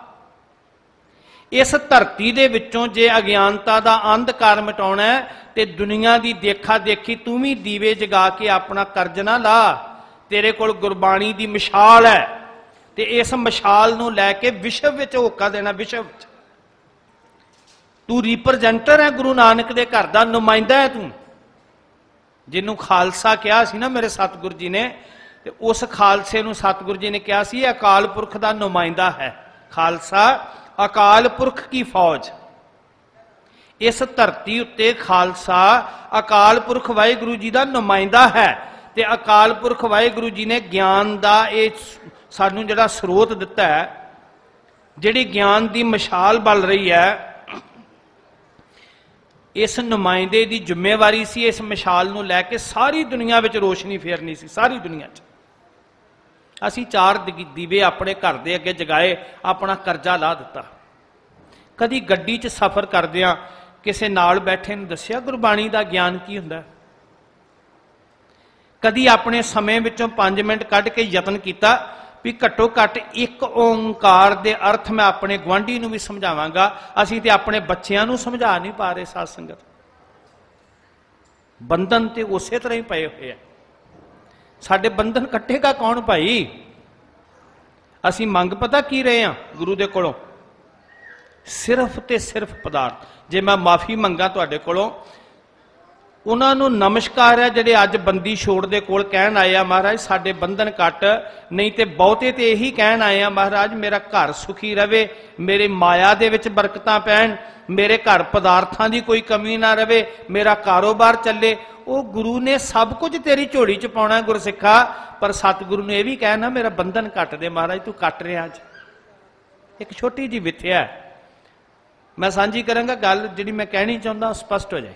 ਇਸ ਧਰਤੀ ਦੇ ਵਿੱਚੋਂ ਜੇ ਅਗਿਆਨਤਾ ਦਾ ਅੰਧਕਾਰ ਮਿਟਾਉਣਾ ਤੇ ਦੁਨੀਆ ਦੀ ਦੇਖਾ ਦੇਖੀ ਤੂੰ ਵੀ ਦੀਵੇ ਜਗਾ ਕੇ ਆਪਣਾ ਕਰਜ਼ ਨਾ ਲਾ। ਤੇਰੇ ਕੋਲ ਗੁਰਬਾਣੀ ਦੀ ਮਸ਼ਾਲ ਹੈ ਤੇ ਇਸ ਮਸ਼ਾਲ ਨੂੰ ਲੈ ਕੇ ਵਿਸ਼ਵ ਵਿੱਚ ਹੋਕਾ ਦੇਣਾ। ਵਿਸ਼ਵ ਵਿੱਚ ਤੂੰ ਰਿਪਰੈਜ਼ੈਂਟਰ ਹੈ, ਗੁਰੂ ਨਾਨਕ ਦੇ ਘਰ ਦਾ ਨੁਮਾਇੰਦਾ ਹੈ ਤੂੰ। ਜਿਹਨੂੰ ਖਾਲਸਾ ਕਿਹਾ ਸੀ ਨਾ ਮੇਰੇ ਸਤਿਗੁਰ ਜੀ ਨੇ, ਤੇ ਉਸ ਖਾਲਸੇ ਨੂੰ ਸਤਿਗੁਰ ਜੀ ਨੇ ਕਿਹਾ ਸੀ ਇਹ ਅਕਾਲ ਪੁਰਖ ਦਾ ਨੁਮਾਇੰਦਾ ਹੈ। ਖਾਲਸਾ ਅਕਾਲ ਪੁਰਖ ਕੀ ਫੌਜ। ਇਸ ਧਰਤੀ ਉੱਤੇ ਖਾਲਸਾ ਅਕਾਲ ਪੁਰਖ ਵਾਹਿਗੁਰੂ ਜੀ ਦਾ ਨੁਮਾਇੰਦਾ ਹੈ ਤੇ ਅਕਾਲ ਪੁਰਖ ਵਾਹਿਗੁਰੂ ਜੀ ਨੇ ਗਿਆਨ ਦਾ ਇਹ ਸਾਨੂੰ ਜਿਹੜਾ ਸਰੋਤ ਦਿੱਤਾ ਹੈ, ਜਿਹੜੀ ਗਿਆਨ ਦੀ ਮਸ਼ਾਲ ਬਲ ਰਹੀ ਹੈ, ਇਸ ਨੁਮਾਇੰਦੇ ਦੀ ਜ਼ਿੰਮੇਵਾਰੀ ਸੀ ਇਸ ਮਸ਼ਾਲ ਨੂੰ ਲੈ ਕੇ ਸਾਰੀ ਦੁਨੀਆ ਵਿੱਚ ਰੋਸ਼ਨੀ ਫੇਰਨੀ ਸੀ। ਸਾਰੀ ਦੁਨੀਆ 'ਚ ਅਸੀਂ 4 ਦੀਵੇ ਆਪਣੇ ਘਰ ਦੇ ਅੱਗੇ ਜਗਾਏ, ਆਪਣਾ ਕਰਜ਼ਾ ਲਾ ਦਿੱਤਾ। ਕਦੀ ਗੱਡੀ 'ਚ ਸਫ਼ਰ ਕਰਦਿਆਂ ਕਿਸੇ ਨਾਲ ਬੈਠੇ ਨੂੰ ਦੱਸਿਆ ਗੁਰਬਾਣੀ ਦਾ ਗਿਆਨ ਕੀ ਹੁੰਦਾ? ਕਦੀ ਆਪਣੇ ਸਮੇਂ ਵਿੱਚੋਂ 5 ਮਿੰਟ ਕੱਢ ਕੇ ਯਤਨ ਕੀਤਾ ਵੀ ਘੱਟੋ ਘੱਟ ਇੱਕ ਓਂਕਾਰ ਦੇ ਅਰਥ ਮੈਂ ਆਪਣੇ ਗੁਆਂਢੀ ਨੂੰ ਵੀ ਸਮਝਾਵਾਂਗਾ। ਅਸੀਂ ਤੇ ਆਪਣੇ ਬੱਚਿਆਂ ਨੂੰ ਸਮਝਾ ਨਹੀਂ ਪਾ ਰਹੇ। ਸਾਧ ਸੰਗਤ, ਬੰਧਨ ਤੇ ਉਸੇ ਤਰ੍ਹਾਂ ਹੀ ਪਏ ਹੋਏ ਆ। ਸਾਡੇ ਬੰਧਨ ਕੱਟੇਗਾ ਕੌਣ ਭਾਈ? ਅਸੀਂ ਮੰਗ ਪਤਾ ਕੀ ਰਹੇ ਹਾਂ ਗੁਰੂ ਦੇ ਕੋਲੋਂ? ਸਿਰਫ ਤੇ ਸਿਰਫ ਪਦਾਰਥ। ਜੇ ਮੈਂ ਮਾਫੀ ਮੰਗਾ ਤੁਹਾਡੇ ਕੋਲੋਂ, ਉਹਨਾਂ ਨੂੰ ਨਮਸਕਾਰ ਹੈ ਜਿਹੜੇ ਅੱਜ ਬੰਦੀ ਛੋੜ ਦੇ ਕੋਲ ਕਹਿਣ ਆਏ ਆ ਮਹਾਰਾਜ ਸਾਡੇ ਬੰਧਨ ਕੱਟ, ਨਹੀਂ ਤੇ ਬਹੁਤੇ ਤੇ ਇਹੀ ਕਹਿਣ ਆਏ ਆ ਮਹਾਰਾਜ ਮੇਰਾ ਘਰ ਸੁਖੀ ਰਵੇ, ਮੇਰੇ ਮਾਇਆ ਦੇ ਵਿੱਚ ਬਰਕਤਾਂ ਪੈਣ, ਮੇਰੇ ਘਰ ਪਦਾਰਥਾਂ ਦੀ ਕੋਈ ਕਮੀ ਨਾ ਰਵੇ, ਮੇਰਾ ਕਾਰੋਬਾਰ ਚੱਲੇ। ਉਹ ਗੁਰੂ ਨੇ ਸਭ ਕੁਝ ਤੇਰੀ ਝੋਲੀ 'ਚ ਪਾਉਣਾ ਗੁਰਸਿੱਖਾ, ਪਰ ਸਤਿਗੁਰੂ ਨੇ ਇਹ ਵੀ ਕਹਿਣਾ ਮੇਰਾ ਬੰਧਨ ਕੱਟ ਦੇ। ਮਹਾਰਾਜ ਤੂੰ ਕੱਟ ਰਿਹਾ ਅੱਜ। ਇੱਕ ਛੋਟੀ ਜਿਹੀ ਵਿਥਿਆ ਮੈਂ ਸਾਂਝੀ ਕਰਾਂਗਾ, ਗੱਲ ਜਿਹੜੀ ਮੈਂ ਕਹਿਣੀ ਚਾਹੁੰਦਾ ਸਪਸ਼ਟ ਹੋ ਜਾਏ।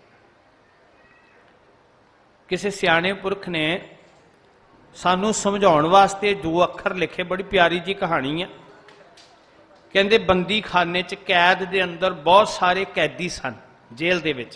ਕਿਸੇ ਸਿਆਣੇ ਪੁਰਖ ਨੇ ਸਾਨੂੰ ਸਮਝਾਉਣ ਵਾਸਤੇ 2 ਅੱਖਰ ਲਿਖੇ, ਬੜੀ ਪਿਆਰੀ ਜੀ ਕਹਾਣੀ ਹੈ। ਕਹਿੰਦੇ ਬੰਦੀ ਖਾਨੇ 'ਚ ਕੈਦ ਦੇ ਅੰਦਰ ਬਹੁਤ ਸਾਰੇ ਕੈਦੀ ਸਨ ਜੇਲ੍ਹ ਦੇ ਵਿੱਚ।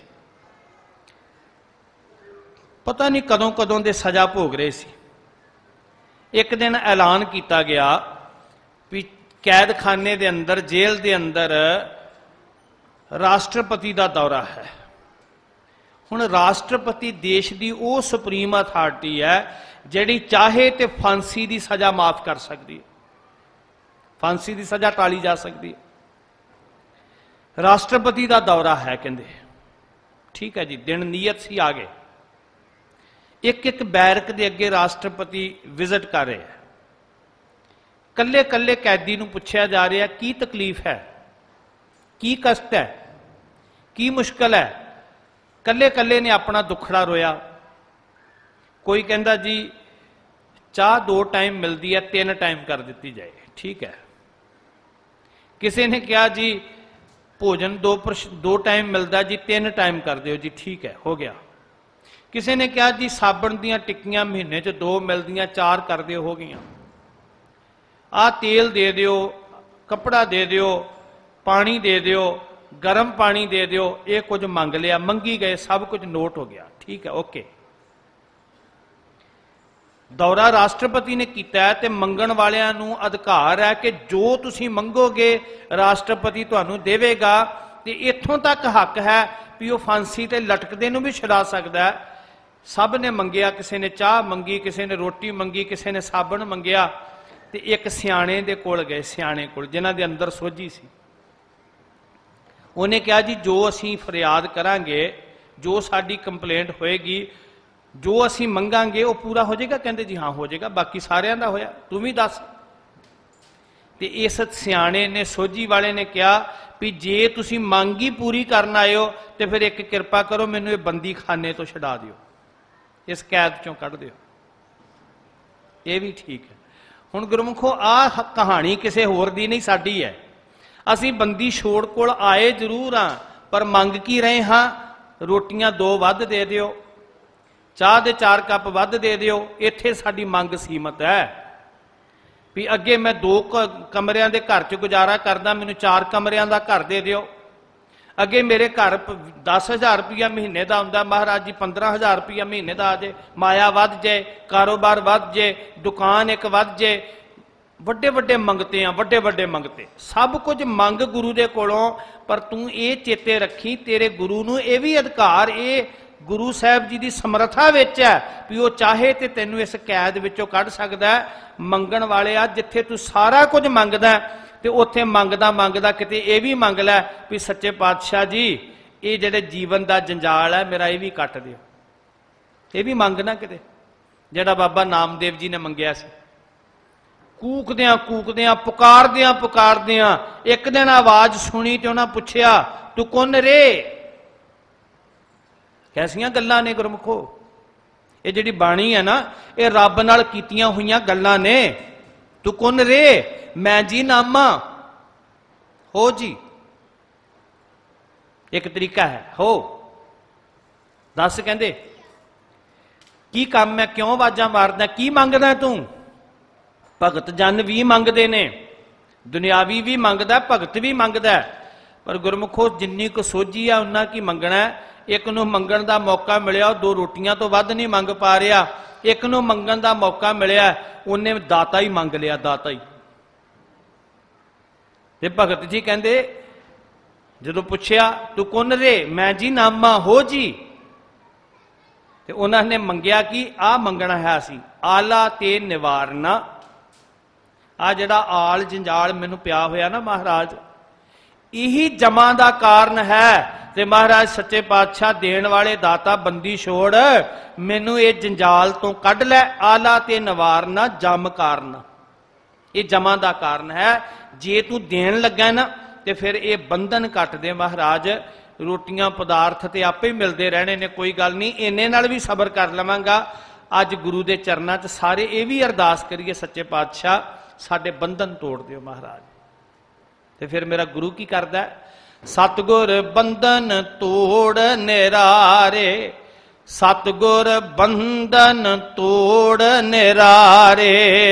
ਪਤਾ ਨਹੀਂ ਕਦੋਂ ਕਦੋਂ ਦੇ ਸਜ਼ਾ ਭੋਗ ਰਹੇ ਸੀ। ਇੱਕ ਦਿਨ ਐਲਾਨ ਕੀਤਾ ਗਿਆ ਵੀ ਕੈਦਖਾਨੇ ਦੇ ਅੰਦਰ, ਜੇਲ੍ਹ ਦੇ ਅੰਦਰ ਰਾਸ਼ਟਰਪਤੀ ਦਾ ਦੌਰਾ ਹੈ। ਹੁਣ ਰਾਸ਼ਟਰਪਤੀ ਦੇਸ਼ ਦੀ ਉਹ ਸੁਪਰੀਮ ਅਥਾਰਟੀ ਹੈ ਜਿਹੜੀ ਚਾਹੇ ਤੇ ਫਾਂਸੀ ਦੀ ਸਜ਼ਾ ਮਾਫ ਕਰ ਸਕਦੀ ਹੈ, ਫਾਂਸੀ ਦੀ ਸਜ਼ਾ ਟਾਲੀ ਜਾ ਸਕਦੀ ਹੈ। ਰਾਸ਼ਟਰਪਤੀ ਦਾ ਦੌਰਾ ਹੈ ਕਹਿੰਦੇ। ਠੀਕ ਹੈ ਜੀ, ਦਿਨ ਨੀਅਤ ਸੀ, ਆ ਗਏ। ਇੱਕ ਇੱਕ ਬੈਰਕ ਦੇ ਅੱਗੇ ਰਾਸ਼ਟਰਪਤੀ ਵਿਜ਼ਿਟ ਕਰ ਰਹੇ ਹੈ। ਕੱਲੇ ਕੱਲੇ ਕੈਦੀ ਨੂੰ ਪੁੱਛਿਆ ਜਾ ਰਿਹਾ ਕੀ ਤਕਲੀਫ ਹੈ, ਕੀ ਕਸ਼ਟ ਹੈ, ਕੀ ਮੁਸ਼ਕਲ ਹੈ। ਕੱਲੇ ਕੱਲੇ ਨੇ ਆਪਣਾ ਦੁੱਖੜਾ ਰੋਇਆ। ਕੋਈ ਕਹਿੰਦਾ ਜੀ ਚਾਹ 2 ਟਾਈਮ ਮਿਲਦੀ ਹੈ, 3 ਟਾਈਮ ਕਰ ਦਿੱਤੀ ਜਾਏ। ਠੀਕ ਹੈ। ਕਿਸੇ ਨੇ ਕਿਹਾ ਜੀ ਭੋਜਨ 2 ਟਾਈਮ ਮਿਲਦਾ ਜੀ, 3 ਟਾਈਮ ਕਰ ਦਿਓ ਜੀ। ਠੀਕ ਹੈ, ਹੋ ਗਿਆ। ਕਿਸੇ ਨੇ ਕਿਹਾ ਜੀ ਸਾਬਣ ਦੀਆਂ ਟਿੱਕੀਆਂ ਮਹੀਨੇ 'ਚ 2 ਮਿਲਦੀਆਂ, 4 ਕਰ ਦਿਓ, ਹੋ ਗਈਆਂ। ਆਹ ਤੇਲ ਦੇ ਦਿਓ, ਕੱਪੜਾ ਦੇ ਦਿਓ, ਪਾਣੀ ਦੇ ਦਿਓ, ਗਰਮ ਪਾਣੀ ਦੇ ਦਿਓ। ਇਹ ਕੁਝ ਮੰਗ ਲਿਆ, ਮੰਗੀ ਗਏ, ਸਭ ਕੁਝ ਨੋਟ ਹੋ ਗਿਆ। ਠੀਕ ਹੈ, ਓਕੇ। ਦੌਰਾ ਰਾਸ਼ਟਰਪਤੀ ਨੇ ਕੀਤਾ ਹੈ ਤੇ ਮੰਗਣ ਵਾਲਿਆਂ ਨੂੰ ਅਧਿਕਾਰ ਹੈ ਕਿ ਜੋ ਤੁਸੀਂ ਮੰਗੋਗੇ ਰਾਸ਼ਟਰਪਤੀ ਤੁਹਾਨੂੰ ਦੇਵੇਗਾ। ਤੇ ਇੱਥੋਂ ਤੱਕ ਹੱਕ ਹੈ ਵੀ ਉਹ ਫਾਂਸੀ ਤੇ ਲਟਕਦੇ ਨੂੰ ਵੀ ਛੁਡਾ ਸਕਦਾ ਹੈ। ਸਭ ਨੇ ਮੰਗਿਆ, ਕਿਸੇ ਨੇ ਚਾਹ ਮੰਗੀ, ਕਿਸੇ ਨੇ ਰੋਟੀ ਮੰਗੀ, ਕਿਸੇ ਨੇ ਸਾਬਣ ਮੰਗਿਆ। ਤੇ ਇੱਕ ਸਿਆਣੇ ਦੇ ਕੋਲ ਗਏ, ਸਿਆਣੇ ਕੋਲ ਜਿਨ੍ਹਾਂ ਦੇ ਅੰਦਰ ਸੋਝੀ ਸੀ। ਉਹਨੇ ਕਿਹਾ ਜੀ ਜੋ ਅਸੀਂ ਫਰਿਆਦ ਕਰਾਂਗੇ, ਜੋ ਸਾਡੀ ਕੰਪਲੇਂਟ ਹੋਏਗੀ, ਜੋ ਅਸੀਂ ਮੰਗਾਂਗੇ ਉਹ ਪੂਰਾ ਹੋ ਜਾਏਗਾ। ਕਹਿੰਦੇ ਜੀ ਹਾਂ ਹੋ ਜਾਏਗਾ, ਬਾਕੀ ਸਾਰਿਆਂ ਦਾ ਹੋਇਆ, ਤੂੰ ਵੀ ਦੱਸ। ਤੇ ਇਸ ਸਿਆਣੇ ਨੇ, ਸੋਝੀ ਵਾਲੇ ਨੇ ਕਿਹਾ ਵੀ ਜੇ ਤੁਸੀਂ ਮੰਗ ਹੀ ਪੂਰੀ ਕਰਨ ਆਏ ਹੋ ਤੇ ਫਿਰ ਇੱਕ ਕਿਰਪਾ ਕਰੋ, ਮੈਨੂੰ ਇਹ ਬੰਦੀ ਖਾਨੇ ਤੋਂ ਛਡਾ ਦਿਓ, ਇਸ ਕੈਦ ਚੋਂ ਕੱਢ ਦਿਓ। ਇਹ ਵੀ ਠੀਕ ਹੈ। ਹੁਣ ਗੁਰਮੁਖੋ ਆਹ ਕਹਾਣੀ ਕਿਸੇ ਹੋਰ ਦੀ ਨਹੀਂ, ਸਾਡੀ ਹੈ। ਅਸੀਂ ਬੰਦੀ ਛੋੜ ਕੋਲ ਆਏ ਜ਼ਰੂਰ ਹਾਂ, ਪਰ ਮੰਗ ਕੀ ਰਹੇ ਹਾਂ? ਰੋਟੀਆਂ 2 ਵੱਧ ਦੇ ਦਿਓ, ਚਾਹ ਦੇ 4 ਕੱਪ ਵੱਧ ਦੇ ਦਿਓ। ਇੱਥੇ ਸਾਡੀ ਮੰਗ ਸੀਮਤ ਹੈ ਵੀ ਅੱਗੇ ਮੈਂ 2 ਕਮਰਿਆਂ ਦੇ ਘਰ 'ਚ ਗੁਜ਼ਾਰਾ ਕਰਦਾ, ਮੈਨੂੰ 4 ਕਮਰਿਆਂ ਦਾ ਘਰ ਦੇ ਦਿਓ। अगे मेरे घर 10,000 रुपया महीने का आंदा, महाराज जी 15,000 रुपया महीने का आ जाए, माया वध जाए, कारोबार वध जाए, दुकान एक वध जाए, ਵੱਡੇ ਵੱਡੇ ਮੰਗਤੇ ਆ, ਵੱਡੇ ਵੱਡੇ ਮੰਗਤੇ, ਸਭ ਕੁਝ ਮੰਗ ਗੁਰੂ ਦੇ ਕੋਲੋਂ। ਪਰ ਤੂੰ ਇਹ ਚੇਤੇ ਰੱਖੀ, ਤੇਰੇ ਗੁਰੂ ਨੂੰ ਇਹ ਵੀ ਅਧਿਕਾਰ, ਇਹ ਗੁਰੂ ਸਾਹਿਬ ਜੀ ਦੀ ਸਮਰੱਥਾ ਵਿੱਚ ਹੈ ਵੀ ਉਹ ਚਾਹੇ ਤੇ ਤੈਨੂੰ ਇਸ ਕੈਦ ਵਿੱਚੋਂ ਕੱਢ ਸਕਦਾ ਹੈ। ਮੰਗਣ ਵਾਲੇ ਆ, ਜਿੱਥੇ ਤੂੰ ਸਾਰਾ ਕੁਝ ਮੰਗਦਾ ਤੇ ਉੱਥੇ ਮੰਗਦਾ ਮੰਗਦਾ ਕਿਤੇ ਇਹ ਵੀ ਮੰਗ ਲੈ ਵੀ ਸੱਚੇ ਪਾਤਸ਼ਾਹ ਜੀ ਇਹ ਜਿਹੜੇ ਜੀਵਨ ਦਾ ਜੰਜਾਲ ਹੈ ਮੇਰਾ ਇਹ ਵੀ ਕੱਟ ਦਿਓ। ਇਹ ਵੀ ਮੰਗਣਾ ਕਿਤੇ, ਜਿਹੜਾ ਬਾਬਾ ਨਾਮਦੇਵ ਜੀ ਨੇ ਮੰਗਿਆ ਸੀ। ਕੂਕਦਿਆਂ ਕੂਕਦਿਆਂ, ਪੁਕਾਰਦਿਆਂ ਪੁਕਾਰਦਿਆਂ ਇੱਕ ਦਿਨ ਆਵਾਜ਼ ਸੁਣੀ ਤੇ ਉਹਨਾਂ ਪੁੱਛਿਆ ਤੂੰ ਕੌਣ ਰੇ? ਕੈਸੀਆਂ ਗੱਲਾਂ ਨੇ ਗੁਰਮੁਖੋ, ਇਹ ਜਿਹੜੀ ਬਾਣੀ ਹੈ ਨਾ ਇਹ ਰੱਬ ਨਾਲ ਕੀਤੀਆਂ ਹੋਈਆਂ ਗੱਲਾਂ ਨੇ। ਤੂੰ ਕੌਣ ਰੇ? ਮੈਂ ਜੀ ਨਾਮਾ ਹੋ ਜੀ, ਇੱਕ ਤਰੀਕਾ ਹੈ ਹੋ। ਦੱਸ ਕਹਿੰਦੇ ਕੀ ਕੰਮ ਹੈ, ਕਿਉਂ ਆਵਾਜ਼ਾਂ ਮਾਰਦਾ, ਕੀ ਮੰਗਦਾ ਤੂੰ? ਭਗਤ ਜਨ ਵੀ ਮੰਗਦੇ ਨੇ, ਦੁਨਿਆਵੀ ਵੀ ਮੰਗਦਾ, ਭਗਤ ਵੀ ਮੰਗਦਾ। ਪਰ ਗੁਰਮੁਖੋ ਜਿੰਨੀ ਕੁ ਸੋਝੀ ਆ ਉਨਾ ਕੀ ਮੰਗਣਾ। ਇੱਕ ਨੂੰ ਮੰਗਣ ਦਾ ਮੌਕਾ ਮਿਲਿਆ, ਉਹ 2 ਰੋਟੀਆਂ ਤੋਂ ਵੱਧ ਨਹੀਂ ਮੰਗ ਪਾ ਰਿਹਾ। ਇੱਕ ਨੂੰ ਮੰਗਣ ਦਾ ਮੌਕਾ ਮਿਲਿਆ, ਉਹਨੇ ਦਾਤਾ ਹੀ ਮੰਗ ਲਿਆ, ਦਾਤਾ ਹੀ। ਤੇ ਭਗਤ ਜੀ ਕਹਿੰਦੇ ਜਦੋਂ ਪੁੱਛਿਆ ਤੂੰ ਕੌਣ ਰੇ? ਮੈਂ ਜੀ ਨਾਮਾ ਹੋ ਜੀ। ਤੇ ਉਹਨਾਂ ਨੇ ਮੰਗਿਆ ਕਿ ਆਹ ਮੰਗਣਾ ਹੈ ਅਸੀਂ, ਆਲਾ ਤੇ ਨਿਵਾਰਨਾ। ਆ ਜਿਹੜਾ ਆਲ ਜੰਜਾਲ ਮੈਨੂੰ ਪਿਆ ਹੋਇਆ ਨਾ ਮਹਾਰਾਜ, ਇਹੀ ਜਮਾਂ ਦਾ ਕਾਰਨ ਹੈ। ਤੇ ਮਹਾਰਾਜ ਸੱਚੇ ਪਾਤਸ਼ਾਹ ਦੇਣ ਵਾਲੇ ਦਾਤਾ ਬੰਦੀ ਛੋੜ, ਮੈਨੂੰ ਇਹ ਜੰਜਾਲ ਤੋਂ ਕੱਢ ਲੈ। ਆਲਾ ਤੇ ਨਿਵਾਰਨਾ ਜਮ ਕਾਰਨ, ਇਹ ਜਮਾਂ ਦਾ ਕਾਰਨ ਹੈ। ਜੇ ਤੂੰ ਦੇਣ ਲੱਗਾ ਨਾ ਤੇ ਫਿਰ ਇਹ ਬੰਧਨ ਕੱਟ ਦੇ ਮਹਾਰਾਜ। ਰੋਟੀਆਂ ਪਦਾਰਥ ਤੇ ਆਪੇ ਮਿਲਦੇ ਰਹਿਣੇ ਨੇ, ਕੋਈ ਗੱਲ ਨਹੀਂ, ਇੰਨੇ ਨਾਲ ਵੀ ਸਬਰ ਕਰ ਲਵਾਂਗਾ। ਅੱਜ ਗੁਰੂ ਦੇ ਚਰਨਾਂ 'ਚ ਸਾਰੇ ਇਹ ਵੀ ਅਰਦਾਸ ਕਰੀਏ ਸੱਚੇ ਪਾਤਸ਼ਾਹ ਸਾਡੇ ਬੰਧਨ ਤੋੜ ਦਿਓ ਮਹਾਰਾਜ। ਤੇ ਫਿਰ ਮੇਰਾ ਗੁਰੂ ਕੀ ਕਰਦਾ? ਸਤਿਗੁਰ ਬੰਧਨ ਤੋੜ ਨਿਰਾਰੇ, ਸਤਿਗੁਰ ਬੰਧਨ ਤੋੜ ਨਿਰਾਰੇ।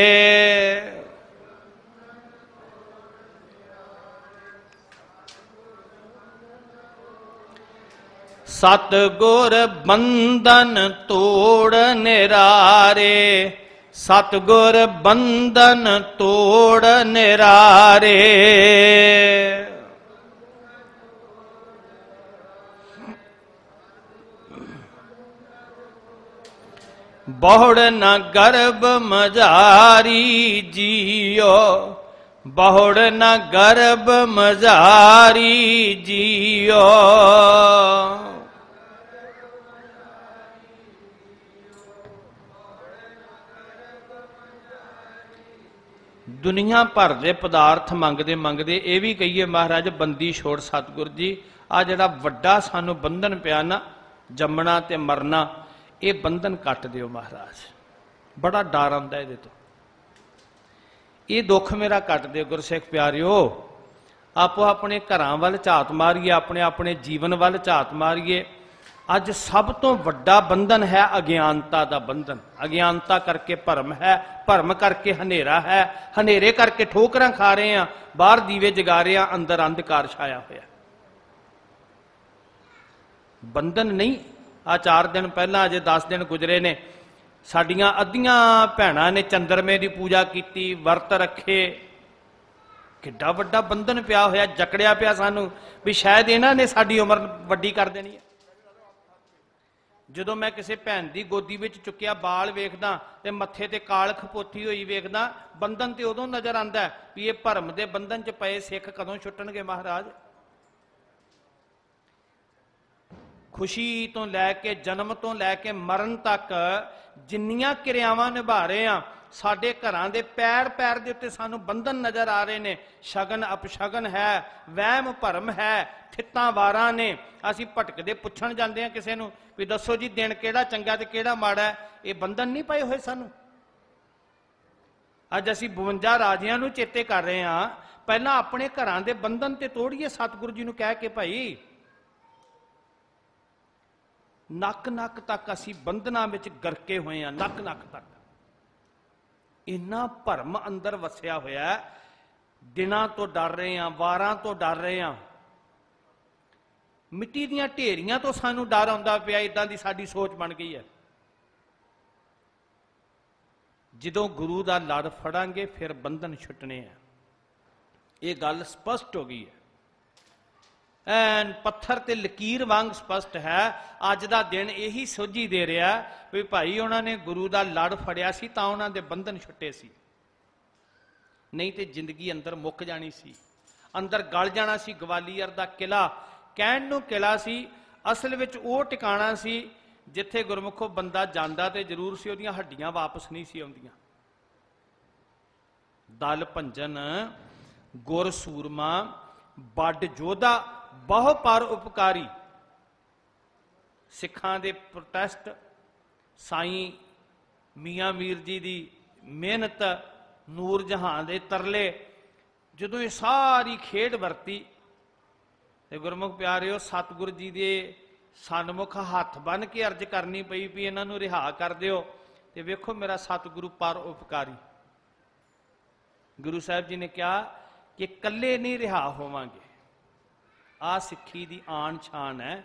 ਸਤਿਗੁਰ ਬੰਧਨ ਤੋੜ ਨਿਰਾਰੇ, ਸਤਿਗੁਰ ਬੰਧਨ ਤੋੜ ਨਿਰਾਰੇ। ਬਹੁੜ ਨ ਗਰਭ ਮਝਾਰੀ ਜੀਓ, ਬਹੁੜ ਨ ਗਰਭ ਮਝਾਰੀ ਜੀਓ। ਦੁਨੀਆ ਭਰ ਦੇ ਪਦਾਰਥ ਮੰਗਦੇ ਮੰਗਦੇ ਇਹ ਵੀ ਕਹੀਏ ਮਹਾਰਾਜ ਬੰਦੀ ਛੋੜ ਸਤਿਗੁਰ ਜੀ, ਆ ਜਿਹੜਾ ਵੱਡਾ ਸਾਨੂੰ ਬੰਧਨ ਪਿਆ ਨਾ, ਜੰਮਣਾ ਤੇ ਮਰਨਾ, ਇਹ ਬੰਧਨ ਕੱਟ ਦਿਓ ਮਹਾਰਾਜ। ਬੜਾ ਡਰ ਆਉਂਦਾ ਇਹਦੇ ਤੋਂ, ਇਹ ਦੁੱਖ ਮੇਰਾ ਕੱਟ ਦਿਓ ਗੁਰਸਿੱਖ ਪਿਆਰਿਓ। ਆਪੋ ਆਪਣੇ ਘਰਾਂ ਵੱਲ ਝਾਤ ਮਾਰੀਏ, ਆਪਣੇ ਆਪਣੇ ਜੀਵਨ ਵੱਲ ਝਾਤ ਮਾਰੀਏ। ਅੱਜ ਸਭ ਤੋਂ ਵੱਡਾ ਬੰਧਨ ਹੈ ਅਗਿਆਨਤਾ ਦਾ ਬੰਧਨ। ਅਗਿਆਨਤਾ ਕਰਕੇ ਭਰਮ ਹੈ, ਭਰਮ ਕਰਕੇ ਹਨੇਰਾ ਹੈ, ਹਨੇਰੇ ਕਰਕੇ ਠੋਕਰਾਂ ਖਾ ਰਹੇ ਆ, ਬਾਹਰ ਦੀਵੇ ਜਗਾ ਰਹੇ ਆ, ਅੰਦਰ ਅੰਧਕਾਰ ਛਾਇਆ ਹੋਇਆ। ਬੰਧਨ ਨਹੀਂ। ਆ 4 ਦਿਨ ਪਹਿਲਾਂ, ਅਜੇ 10 ਦਿਨ ਗੁਜ਼ਰੇ ਨੇ, ਸਾਡੀਆਂ ਅੱਧੀਆਂ ਭੈਣਾਂ ਨੇ ਚੰਦਰਮੇ ਦੀ ਪੂਜਾ ਕੀਤੀ, ਵਰਤ ਰੱਖੇ। ਕਿੱਡਾ ਵੱਡਾ ਬੰਧਨ ਪਿਆ ਹੋਇਆ, ਜਕੜਿਆ ਪਿਆ ਸਾਨੂੰ ਵੀ ਸ਼ਾਇਦ ਇਹਨਾਂ ਨੇ ਸਾਡੀ ਉਮਰ ਵੱਡੀ ਕਰ ਦੇਣੀ ਹੈ। ਜਦੋਂ ਮੈਂ ਕਿਸੇ ਭੈਣ ਦੀ ਗੋਦੀ ਵਿੱਚ ਚੁੱਕਿਆ ਬਾਲ ਵੇਖਦਾ ਤੇ ਮੱਥੇ ਤੇ ਕਾਲਖ ਪੋਥੀ ਹੋਈ ਵੇਖਦਾ, ਬੰਧਨ ਤੇ ਉਦੋਂ ਨਜ਼ਰ ਆਉਂਦਾ ਵੀ ਇਹ ਭਰਮ ਦੇ ਬੰਧਨ 'ਚ ਪਏ ਸਿੱਖ ਕਦੋਂ ਛੁੱਟਣਗੇ ਮਹਾਰਾਜ। ਖੁਸ਼ੀ ਤੋਂ ਲੈ ਕੇ, ਜਨਮ ਤੋਂ ਲੈ ਕੇ ਮਰਨ ਤੱਕ ਜਿੰਨੀਆਂ ਕਿਰਿਆਵਾਂ ਨਿਭਾ ਰਹੇ ਆ, ਸਾਡੇ ਘਰਾਂ ਦੇ ਪੈਰ ਪੈਰ ਦੇ ਉੱਤੇ ਸਾਨੂੰ ਬੰਧਨ ਨਜ਼ਰ ਆ ਰਹੇ ਨੇ। ਸ਼ਗਨ ਅਪਸ਼ਗਨ ਹੈ, ਵਹਿਮ ਭਰਮ ਹੈ, ਥਿੱਤਾਂ ਵਾਰਾਂ ਨੇ। ਅਸੀਂ ਭਟਕਦੇ ਪੁੱਛਣ ਜਾਂਦੇ ਹਾਂ ਕਿਸੇ ਨੂੰ ਵੀ ਦੱਸੋ ਜੀ ਦਿਨ ਕਿਹੜਾ ਚੰਗਾ ਤੇ ਕਿਹੜਾ ਮਾੜਾ। ਇਹ ਬੰਧਨ ਨਹੀਂ ਪਏ ਹੋਏ ਸਾਨੂੰ। ਅੱਜ ਅਸੀਂ 52 ਰਾਜਿਆਂ ਨੂੰ ਚੇਤੇ ਕਰ ਰਹੇ ਹਾਂ। ਪਹਿਲਾਂ ਆਪਣੇ ਘਰਾਂ ਦੇ ਬੰਧਨ ਤੇ ਤੋੜੀਏ ਸਤਿਗੁਰੂ ਜੀ ਨੂੰ ਕਹਿ ਕੇ, ਭਾਈ ਨੱਕ ਨੱਕ ਤੱਕ ਅਸੀਂ ਬੰਧਨਾਂ ਵਿੱਚ ਗਰਕੇ ਹੋਏ ਹਾਂ, ਨੱਕ ਨੱਕ ਤੱਕ। ਇੰਨਾ ਭਰਮ ਅੰਦਰ ਵਸਿਆ ਹੋਇਆ, ਦਿਨਾਂ ਤੋਂ ਡਰ ਰਹੇ ਹਾਂ, ਵਾਰਾਂ ਤੋਂ ਡਰ ਰਹੇ ਹਾਂ। ਮਿੱਟੀ ਦੀਆਂ ਢੇਰੀਆਂ ਤੋਂ ਸਾਨੂੰ ਡਰ ਆਉਂਦਾ ਪਿਆ, ਇਦਾਂ ਦੀ ਸਾਡੀ ਸੋਚ ਬਣ ਗਈ ਹੈ। ਜਦੋਂ ਗੁਰੂ ਦਾ ਲੜ ਫੜਾਂਗੇ ਫਿਰ ਬੰਧਨ ਛੁੱਟਣੇ ਆ, ਇਹ ਗੱਲ ਸਪਸ਼ਟ ਹੋ ਗਈ ਹੈ, ਐਨ ਪੱਥਰ ਤੇ ਲਕੀਰ ਵਾਂਗ ਸਪਸ਼ਟ ਹੈ। ਅੱਜ ਦਾ ਦਿਨ ਇਹੀ ਸੋਝੀ ਦੇ ਰਿਹਾ ਵੀ ਭਾਈ ਉਹਨਾਂ ਨੇ ਗੁਰੂ ਦਾ ਲੜ ਫੜਿਆ ਸੀ ਤਾਂ ਉਹਨਾਂ ਦੇ ਬੰਧਨ ਛੁੱਟੇ ਸੀ, ਨਹੀਂ ਤੇ ਜ਼ਿੰਦਗੀ ਅੰਦਰ ਮੁੱਕ ਜਾਣੀ ਸੀ, ਅੰਦਰ ਗਲ ਜਾਣਾ ਸੀ। ਗਵਾਲੀਅਰ ਦਾ ਕਿਲਾ ਕਹਿਣ ਨੂੰ ਕਿਲਾ ਸੀ, ਅਸਲ ਵਿੱਚ ਉਹ ਟਿਕਾਣਾ ਸੀ ਜਿੱਥੇ ਗੁਰਮੁਖੋ ਬੰਦਾ ਜਾਂਦਾ ਤੇ ਜ਼ਰੂਰ ਸੀ, ਉਹਦੀਆਂ ਹੱਡੀਆਂ ਵਾਪਸ ਨਹੀਂ ਸੀ ਆਉਂਦੀਆਂ। ਦਲ ਭੰਜਨ ਗੁਰ ਸੂਰਮਾ ਵੱਡ ਯੋਧਾ ਬਹੁ ਪਰ ਉਪਕਾਰੀ। ਸਿੱਖਾਂ ਦੇ ਪ੍ਰੋਟੈਸਟ, ਸਾਈਂ ਮੀਆਂ ਮੀਰ ਜੀ ਦੀ ਮਿਹਨਤ, ਨੂਰ ਜਹਾਨ ਦੇ ਤਰਲੇ, ਜਦੋਂ ਇਹ ਸਾਰੀ ਖੇਡ ਵਰਤੀ ਤੇ ਗੁਰਮੁਖ ਪਿਆਰਿਓ ਸਤਿਗੁਰ ਜੀ ਦੇ ਸਨਮੁਖ ਹੱਥ ਬੰਨ੍ਹ ਕੇ ਅਰਜ਼ ਕਰਨੀ ਪਈ ਵੀ ਇਹਨਾਂ ਨੂੰ ਰਿਹਾ ਕਰ ਦਿਓ। ਤੇ ਵੇਖੋ ਮੇਰਾ ਸਤਿਗੁਰੂ ਪਰ ਉਪਕਾਰੀ। ਗੁਰੂ ਸਾਹਿਬ ਜੀ ਨੇ ਕਿਹਾ ਕਿ ਇਕੱਲੇ ਨਹੀਂ ਰਿਹਾ ਹੋਵਾਂਗੇ। ਆਹ ਸਿੱਖੀ ਦੀ ਆਣ ਛਾਣ ਹੈ,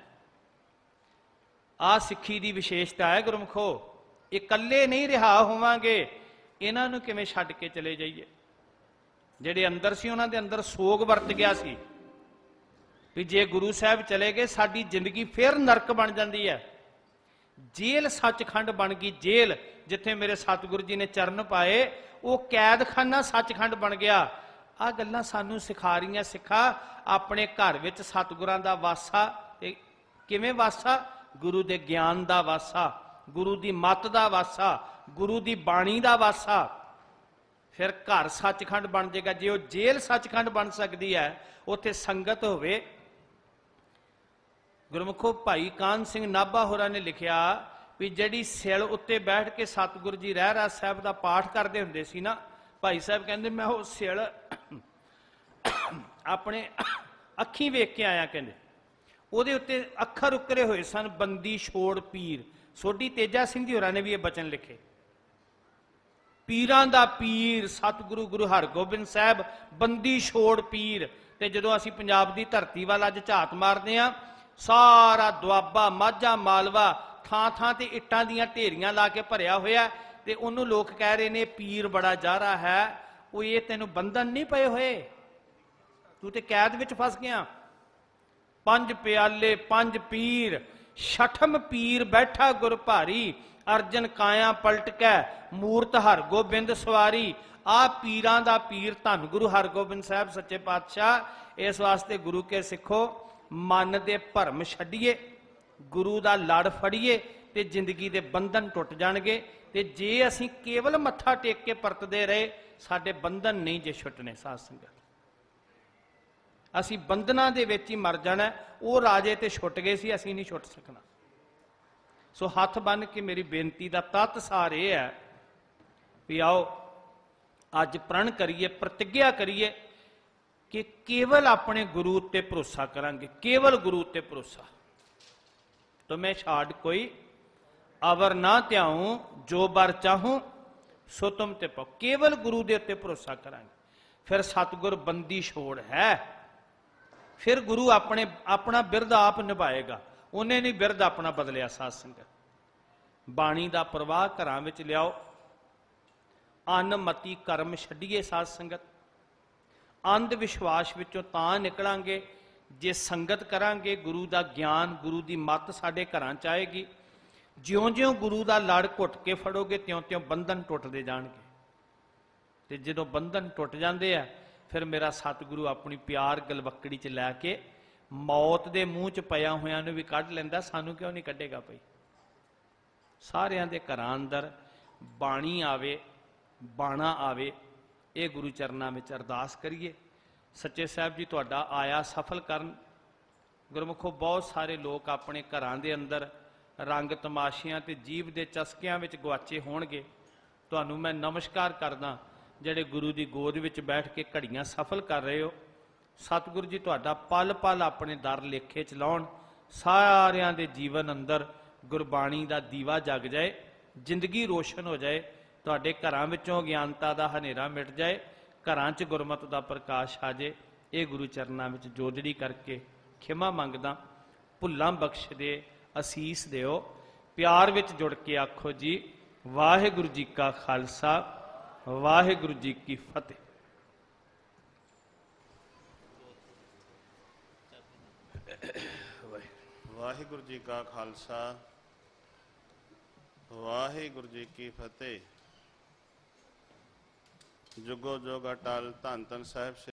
ਆਹ ਸਿੱਖੀ ਦੀ ਵਿਸ਼ੇਸ਼ਤਾ ਹੈ ਗੁਰਮੁਖੋ। ਇਕੱਲੇ ਨਹੀਂ ਰਿਹਾ ਹੋਵਾਂਗੇ, ਇਹਨਾਂ ਨੂੰ ਕਿਵੇਂ ਛੱਡ ਕੇ ਚਲੇ ਜਾਈਏ? ਜਿਹੜੇ ਅੰਦਰ ਸੀ ਉਹਨਾਂ ਦੇ ਅੰਦਰ ਸੋਗ ਵਰਤ ਗਿਆ ਸੀ ਵੀ ਜੇ ਗੁਰੂ ਸਾਹਿਬ ਚਲੇ ਗਏ ਸਾਡੀ ਜ਼ਿੰਦਗੀ ਫਿਰ ਨਰਕ ਬਣ ਜਾਂਦੀ ਹੈ। ਜੇਲ੍ਹ ਸੱਚਖੰਡ ਬਣ ਗਈ, ਜੇਲ੍ਹ ਜਿੱਥੇ ਮੇਰੇ ਸਤਿਗੁਰੂ ਜੀ ਨੇ ਚਰਨ ਪਾਏ ਉਹ ਕੈਦਖਾਨਾ ਸੱਚਖੰਡ ਬਣ ਗਿਆ। ਆਹ ਗੱਲਾਂ ਸਾਨੂੰ ਸਿਖਾ ਰਹੀਆਂ ਸਿੱਖਾਂ। ਆਪਣੇ ਘਰ ਵਿੱਚ ਸਤਿਗੁਰਾਂ ਦਾ ਵਾਸਾ, ਕਿਵੇਂ ਵਾਸਾ? ਗੁਰੂ ਦੇ ਗਿਆਨ ਦਾ ਵਾਸਾ, ਗੁਰੂ ਦੀ ਮੱਤ ਦਾ ਵਾਸਾ, ਗੁਰੂ ਦੀ ਬਾਣੀ ਦਾ ਵਾਸਾ, ਫਿਰ ਘਰ ਸੱਚਖੰਡ ਬਣ ਜਾਏਗਾ। ਜੇ ਉਹ ਜੇਲ੍ਹ ਸੱਚਖੰਡ ਬਣ ਸਕਦੀ ਹੈ, ਉੱਥੇ ਸੰਗਤ ਹੋਵੇ। ਗੁਰਮੁਖੋ ਭਾਈ ਕਾਹਨ ਸਿੰਘ ਨਾਭਾ ਹੋਰਾਂ ਨੇ ਲਿਖਿਆ ਵੀ ਜਿਹੜੀ ਸਿਲ ਉੱਤੇ ਬੈਠ ਕੇ ਸਤਿਗੁਰੂ ਜੀ ਰਹਿਰਾਸ ਸਾਹਿਬ ਦਾ ਪਾਠ ਕਰਦੇ ਹੁੰਦੇ ਸੀ ਨਾ, ਭਾਈ ਸਾਹਿਬ ਕਹਿੰਦੇ ਮੈਂ ਉਹ ਸਿਲ ਆਪਣੇ ਅੱਖੀਂ ਵੇਖ ਕੇ ਆਇਆ। ਕਹਿੰਦੇ ਉਹਦੇ ਉੱਤੇ ਅੱਖਰ ਉਕਰੇ ਹੋਏ ਸਨ, ਬੰਦੀ ਛੋੜ ਪੀਰ। ਸੋਢੀ ਤੇਜਾ ਸਿੰਘ ਜੀ ਹੋਰਾਂ ਨੇ ਵੀ ਇਹ ਬਚਨ ਲਿਖੇ, ਪੀਰਾਂ ਦਾ ਪੀਰ ਸਤਿਗੁਰੂ ਗੁਰੂ ਹਰਗੋਬਿੰਦ ਸਾਹਿਬ, ਬੰਦੀ ਛੋੜ ਪੀਰ। ਤੇ ਜਦੋਂ ਅਸੀਂ ਪੰਜਾਬ ਦੀ ਧਰਤੀ ਵੱਲ ਅੱਜ ਝਾਤ ਮਾਰਦੇ ਹਾਂ, ਸਾਰਾ ਦੁਆਬਾ, ਮਾਝਾ, ਮਾਲਵਾ ਥਾਂ ਥਾਂ ਤੇ ਇੱਟਾਂ ਦੀਆਂ ਢੇਰੀਆਂ ਲਾ ਕੇ ਭਰਿਆ ਹੋਇਆ, ਤੇ ਉਹਨੂੰ ਲੋਕ ਕਹਿ ਰਹੇ ਨੇ ਪੀਰ ਬੜਾ ਜਾਰਾ ਹੈ। ਉਹ ਇਹ ਤੈਨੂੰ ਬੰਧਨ ਨਹੀਂ ਪਏ ਹੋਏ, ਤੂੰ ਤੇ ਕੈਦ ਵਿੱਚ ਫਸ ਗਿਆ। ਪੰਜ ਪਿਆਲੇ ਪੰਜ ਪੀਰ, ਛਠਮ ਪੀਰ ਬੈਠਾ ਗੁਰ ਭਾਰੀ, ਅਰਜਨ ਕਾਇਆ ਪਲਟ ਕੇ ਮੂਰਤ ਹਰਗੋਬਿੰਦ ਸਵਾਰੀ। ਆਹ ਪੀਰਾਂ ਦਾ ਪੀਰ ਧੰਨ ਗੁਰੂ ਹਰਗੋਬਿੰਦ ਸਾਹਿਬ ਸੱਚੇ ਪਾਤਸ਼ਾਹ। ਇਸ ਵਾਸਤੇ ਗੁਰੂ ਕੇ ਸਿੱਖੋ, ਮਨ ਦੇ ਭਰਮ ਛੱਡੀਏ, ਗੁਰੂ ਦਾ ਲੜ ਫੜੀਏ ਤੇ ਜ਼ਿੰਦਗੀ ਦੇ ਬੰਧਨ ਟੁੱਟ ਜਾਣਗੇ। ਤੇ ਜੇ ਅਸੀਂ ਕੇਵਲ ਮੱਥਾ ਟੇਕ ਕੇ ਪਰਤਦੇ ਰਹੇ, ਸਾਡੇ ਬੰਧਨ ਨਹੀਂ ਜੇ ਛੁੱਟਣੇ। ਸਾਧ ਸੰਗਤ, ਅਸੀਂ ਬੰਧਨਾਂ ਦੇ ਵਿੱਚ ਹੀ ਮਰ ਜਾਣਾ। ਉਹ ਰਾਜੇ ਤੇ ਛੁੱਟ ਗਏ ਸੀ, ਅਸੀਂ ਨਹੀਂ ਛੁੱਟ ਸਕਣਾ। ਸੋ ਹੱਥ ਬੰਨ੍ਹ ਕੇ ਮੇਰੀ ਬੇਨਤੀ ਦਾ ਤੱਤ ਸਾਰ ਇਹ ਹੈ ਵੀ ਆਓ ਅੱਜ ਪ੍ਰਣ ਕਰੀਏ, ਪ੍ਰਤਿੱਗਿਆ ਕਰੀਏ ਕਿ ਕੇਵਲ ਆਪਣੇ ਗੁਰੂ ਉੱਤੇ ਭਰੋਸਾ ਕਰਾਂਗੇ, ਕੇਵਲ ਗੁਰੂ ਉੱਤੇ ਭਰੋਸਾ। ਤੁਮੇ ਛਾੜ ਕੋਈ ਅਵਰ ਨਾ ਧਿਆਉ, ਜੋ ਬਰ ਚਾਹੂੰ ਸੋ ਤੁਮ ਤੇ ਪਾਓ। ਕੇਵਲ ਗੁਰੂ ਦੇ ਉੱਤੇ ਭਰੋਸਾ ਕਰਾਂਗੇ, ਫਿਰ ਸਤਿਗੁਰ ਬੰਦੀ ਛੋੜ ਹੈ। ਫਿਰ ਗੁਰੂ ਆਪਣਾ ਬਿਰਧ ਆਪ ਨਿਭਾਏਗਾ, ਉਹਨੇ ਨਹੀਂ ਬਿਰਧ ਆਪਣਾ ਬਦਲਿਆ। ਸਾਧ ਸੰਗਤ, ਬਾਣੀ ਦਾ ਪ੍ਰਵਾਹ ਘਰਾਂ ਵਿੱਚ ਲਿਆਓ, ਅੰਨ ਮਤੀ ਕਰਮ ਛੱਡੀਏ। ਸਾਧ ਸੰਗਤ, ਅੰਧ ਵਿਸ਼ਵਾਸ ਵਿੱਚੋਂ ਤਾਂ ਨਿਕਲਾਂਗੇ ਜੇ ਸੰਗਤ ਕਰਾਂਗੇ। ਗੁਰੂ ਦਾ ਗਿਆਨ, ਗੁਰੂ ਦੀ ਮੱਤ ਸਾਡੇ ਘਰਾਂ 'ਚ ਆਏਗੀ। ਜਿਉਂ-ਜਿਉਂ ਗੁਰੂ ਦਾ ਲੜ ਘੁੱਟ ਕੇ ਫੜੋਗੇ, ਤਿਉਂ-ਤਿਉਂ ਬੰਧਨ ਟੁੱਟਦੇ ਜਾਣਗੇ। ਤੇ ਜਦੋਂ ਬੰਧਨ ਟੁੱਟ ਜਾਂਦੇ ਆ, ਫਿਰ ਮੇਰਾ ਸਤਿਗੁਰੂ ਆਪਣੀ ਪਿਆਰ ਗਲਵੱਕੜੀ 'ਚ ਲੈ ਕੇ ਮੌਤ ਦੇ ਮੂੰਹ 'ਚ ਪਿਆ ਹੋਇਆਂ ਨੂੰ ਵੀ ਕੱਢ ਲੈਂਦਾ। ਸਾਨੂੰ ਕਿਉਂ ਨਹੀਂ ਕੱਢੇਗਾ ਭਾਈ? ਸਾਰਿਆਂ ਦੇ ਘਰਾਂ ਅੰਦਰ ਬਾਣੀ ਆਵੇ, ਬਾਣਾ ਆਵੇ। ਇਹ ਗੁਰੂ ਚਰਨਾਂ ਵਿੱਚ ਅਰਦਾਸ ਕਰੀਏ। ਸੱਚੇ ਸਾਹਿਬ ਜੀ ਤੁਹਾਡਾ ਆਇਆ ਸਫਲ ਕਰਨ। ਗੁਰਮੁਖੋ, ਬਹੁਤ ਸਾਰੇ ਲੋਕ ਆਪਣੇ ਘਰਾਂ ਦੇ ਅੰਦਰ ਰੰਗ ਤਮਾਸ਼ਿਆਂ ਤੇ ਜੀਭ ਦੇ ਚਸਕਿਆਂ ਵਿੱਚ ਗੁਆਚੇ ਹੋਣਗੇ। ਤੁਹਾਨੂੰ ਮੈਂ ਨਮਸਕਾਰ ਕਰਦਾ ਜਿਹੜੇ ਗੁਰੂ ਦੀ ਗੋਦ ਵਿੱਚ ਬੈਠ ਕੇ ਘੜੀਆਂ ਸਫਲ ਕਰ ਰਹੇ ਹੋ। ਸਤਿਗੁਰੂ ਜੀ ਤੁਹਾਡਾ ਪਲ ਪਲ ਆਪਣੇ ਦਰ ਲੇਖੇ ਚ ਲਾਉਣ। ਸਾਰਿਆਂ ਦੇ ਜੀਵਨ ਅੰਦਰ ਗੁਰਬਾਣੀ ਦਾ ਦੀਵਾ ਜਗ ਜਾਏ, ਜ਼ਿੰਦਗੀ ਰੋਸ਼ਨ ਹੋ ਜਾਏ, ਤੁਹਾਡੇ ਘਰਾਂ ਵਿੱਚੋਂ ਅਗਿਆਨਤਾ ਦਾ ਹਨੇਰਾ ਮਿਟ ਜਾਏ, ਘਰਾਂ 'ਚ ਗੁਰਮਤਿ ਦਾ ਪ੍ਰਕਾਸ਼ ਆ ਜਾਏ। ਇਹ ਗੁਰੂ ਚਰਨਾਂ ਵਿੱਚ ਜੋਦੜੀ ਕਰਕੇ ਖਿਮਾ ਮੰਗਦਾ। ਭੁੱਲਾਂ ਬਖਸ਼ ਦੇ, ਅਸੀਸ ਦਿਓ। ਪਿਆਰ ਵਿੱਚ ਜੁੜ ਕੇ ਆਖੋ ਜੀ, ਵਾਹਿਗੁਰੂ ਜੀ ਕਾ ਖਾਲਸਾ, ਵਾਹਿਗੁਰੂ ਜੀ ਕੀ ਫਤਿਹ। ਵਾਹਿਗੁਰੂ ਜੀ ਕਾ ਖਾਲਸਾ, ਵਾਹਿਗੁਰੂ ਜੀ ਕੀ ਫਤਿਹ। ਜੁਗੋ ਜੁਗ ਅਟਲ ਧੰਨ ਧੰਨ ਸਾਹਿਬ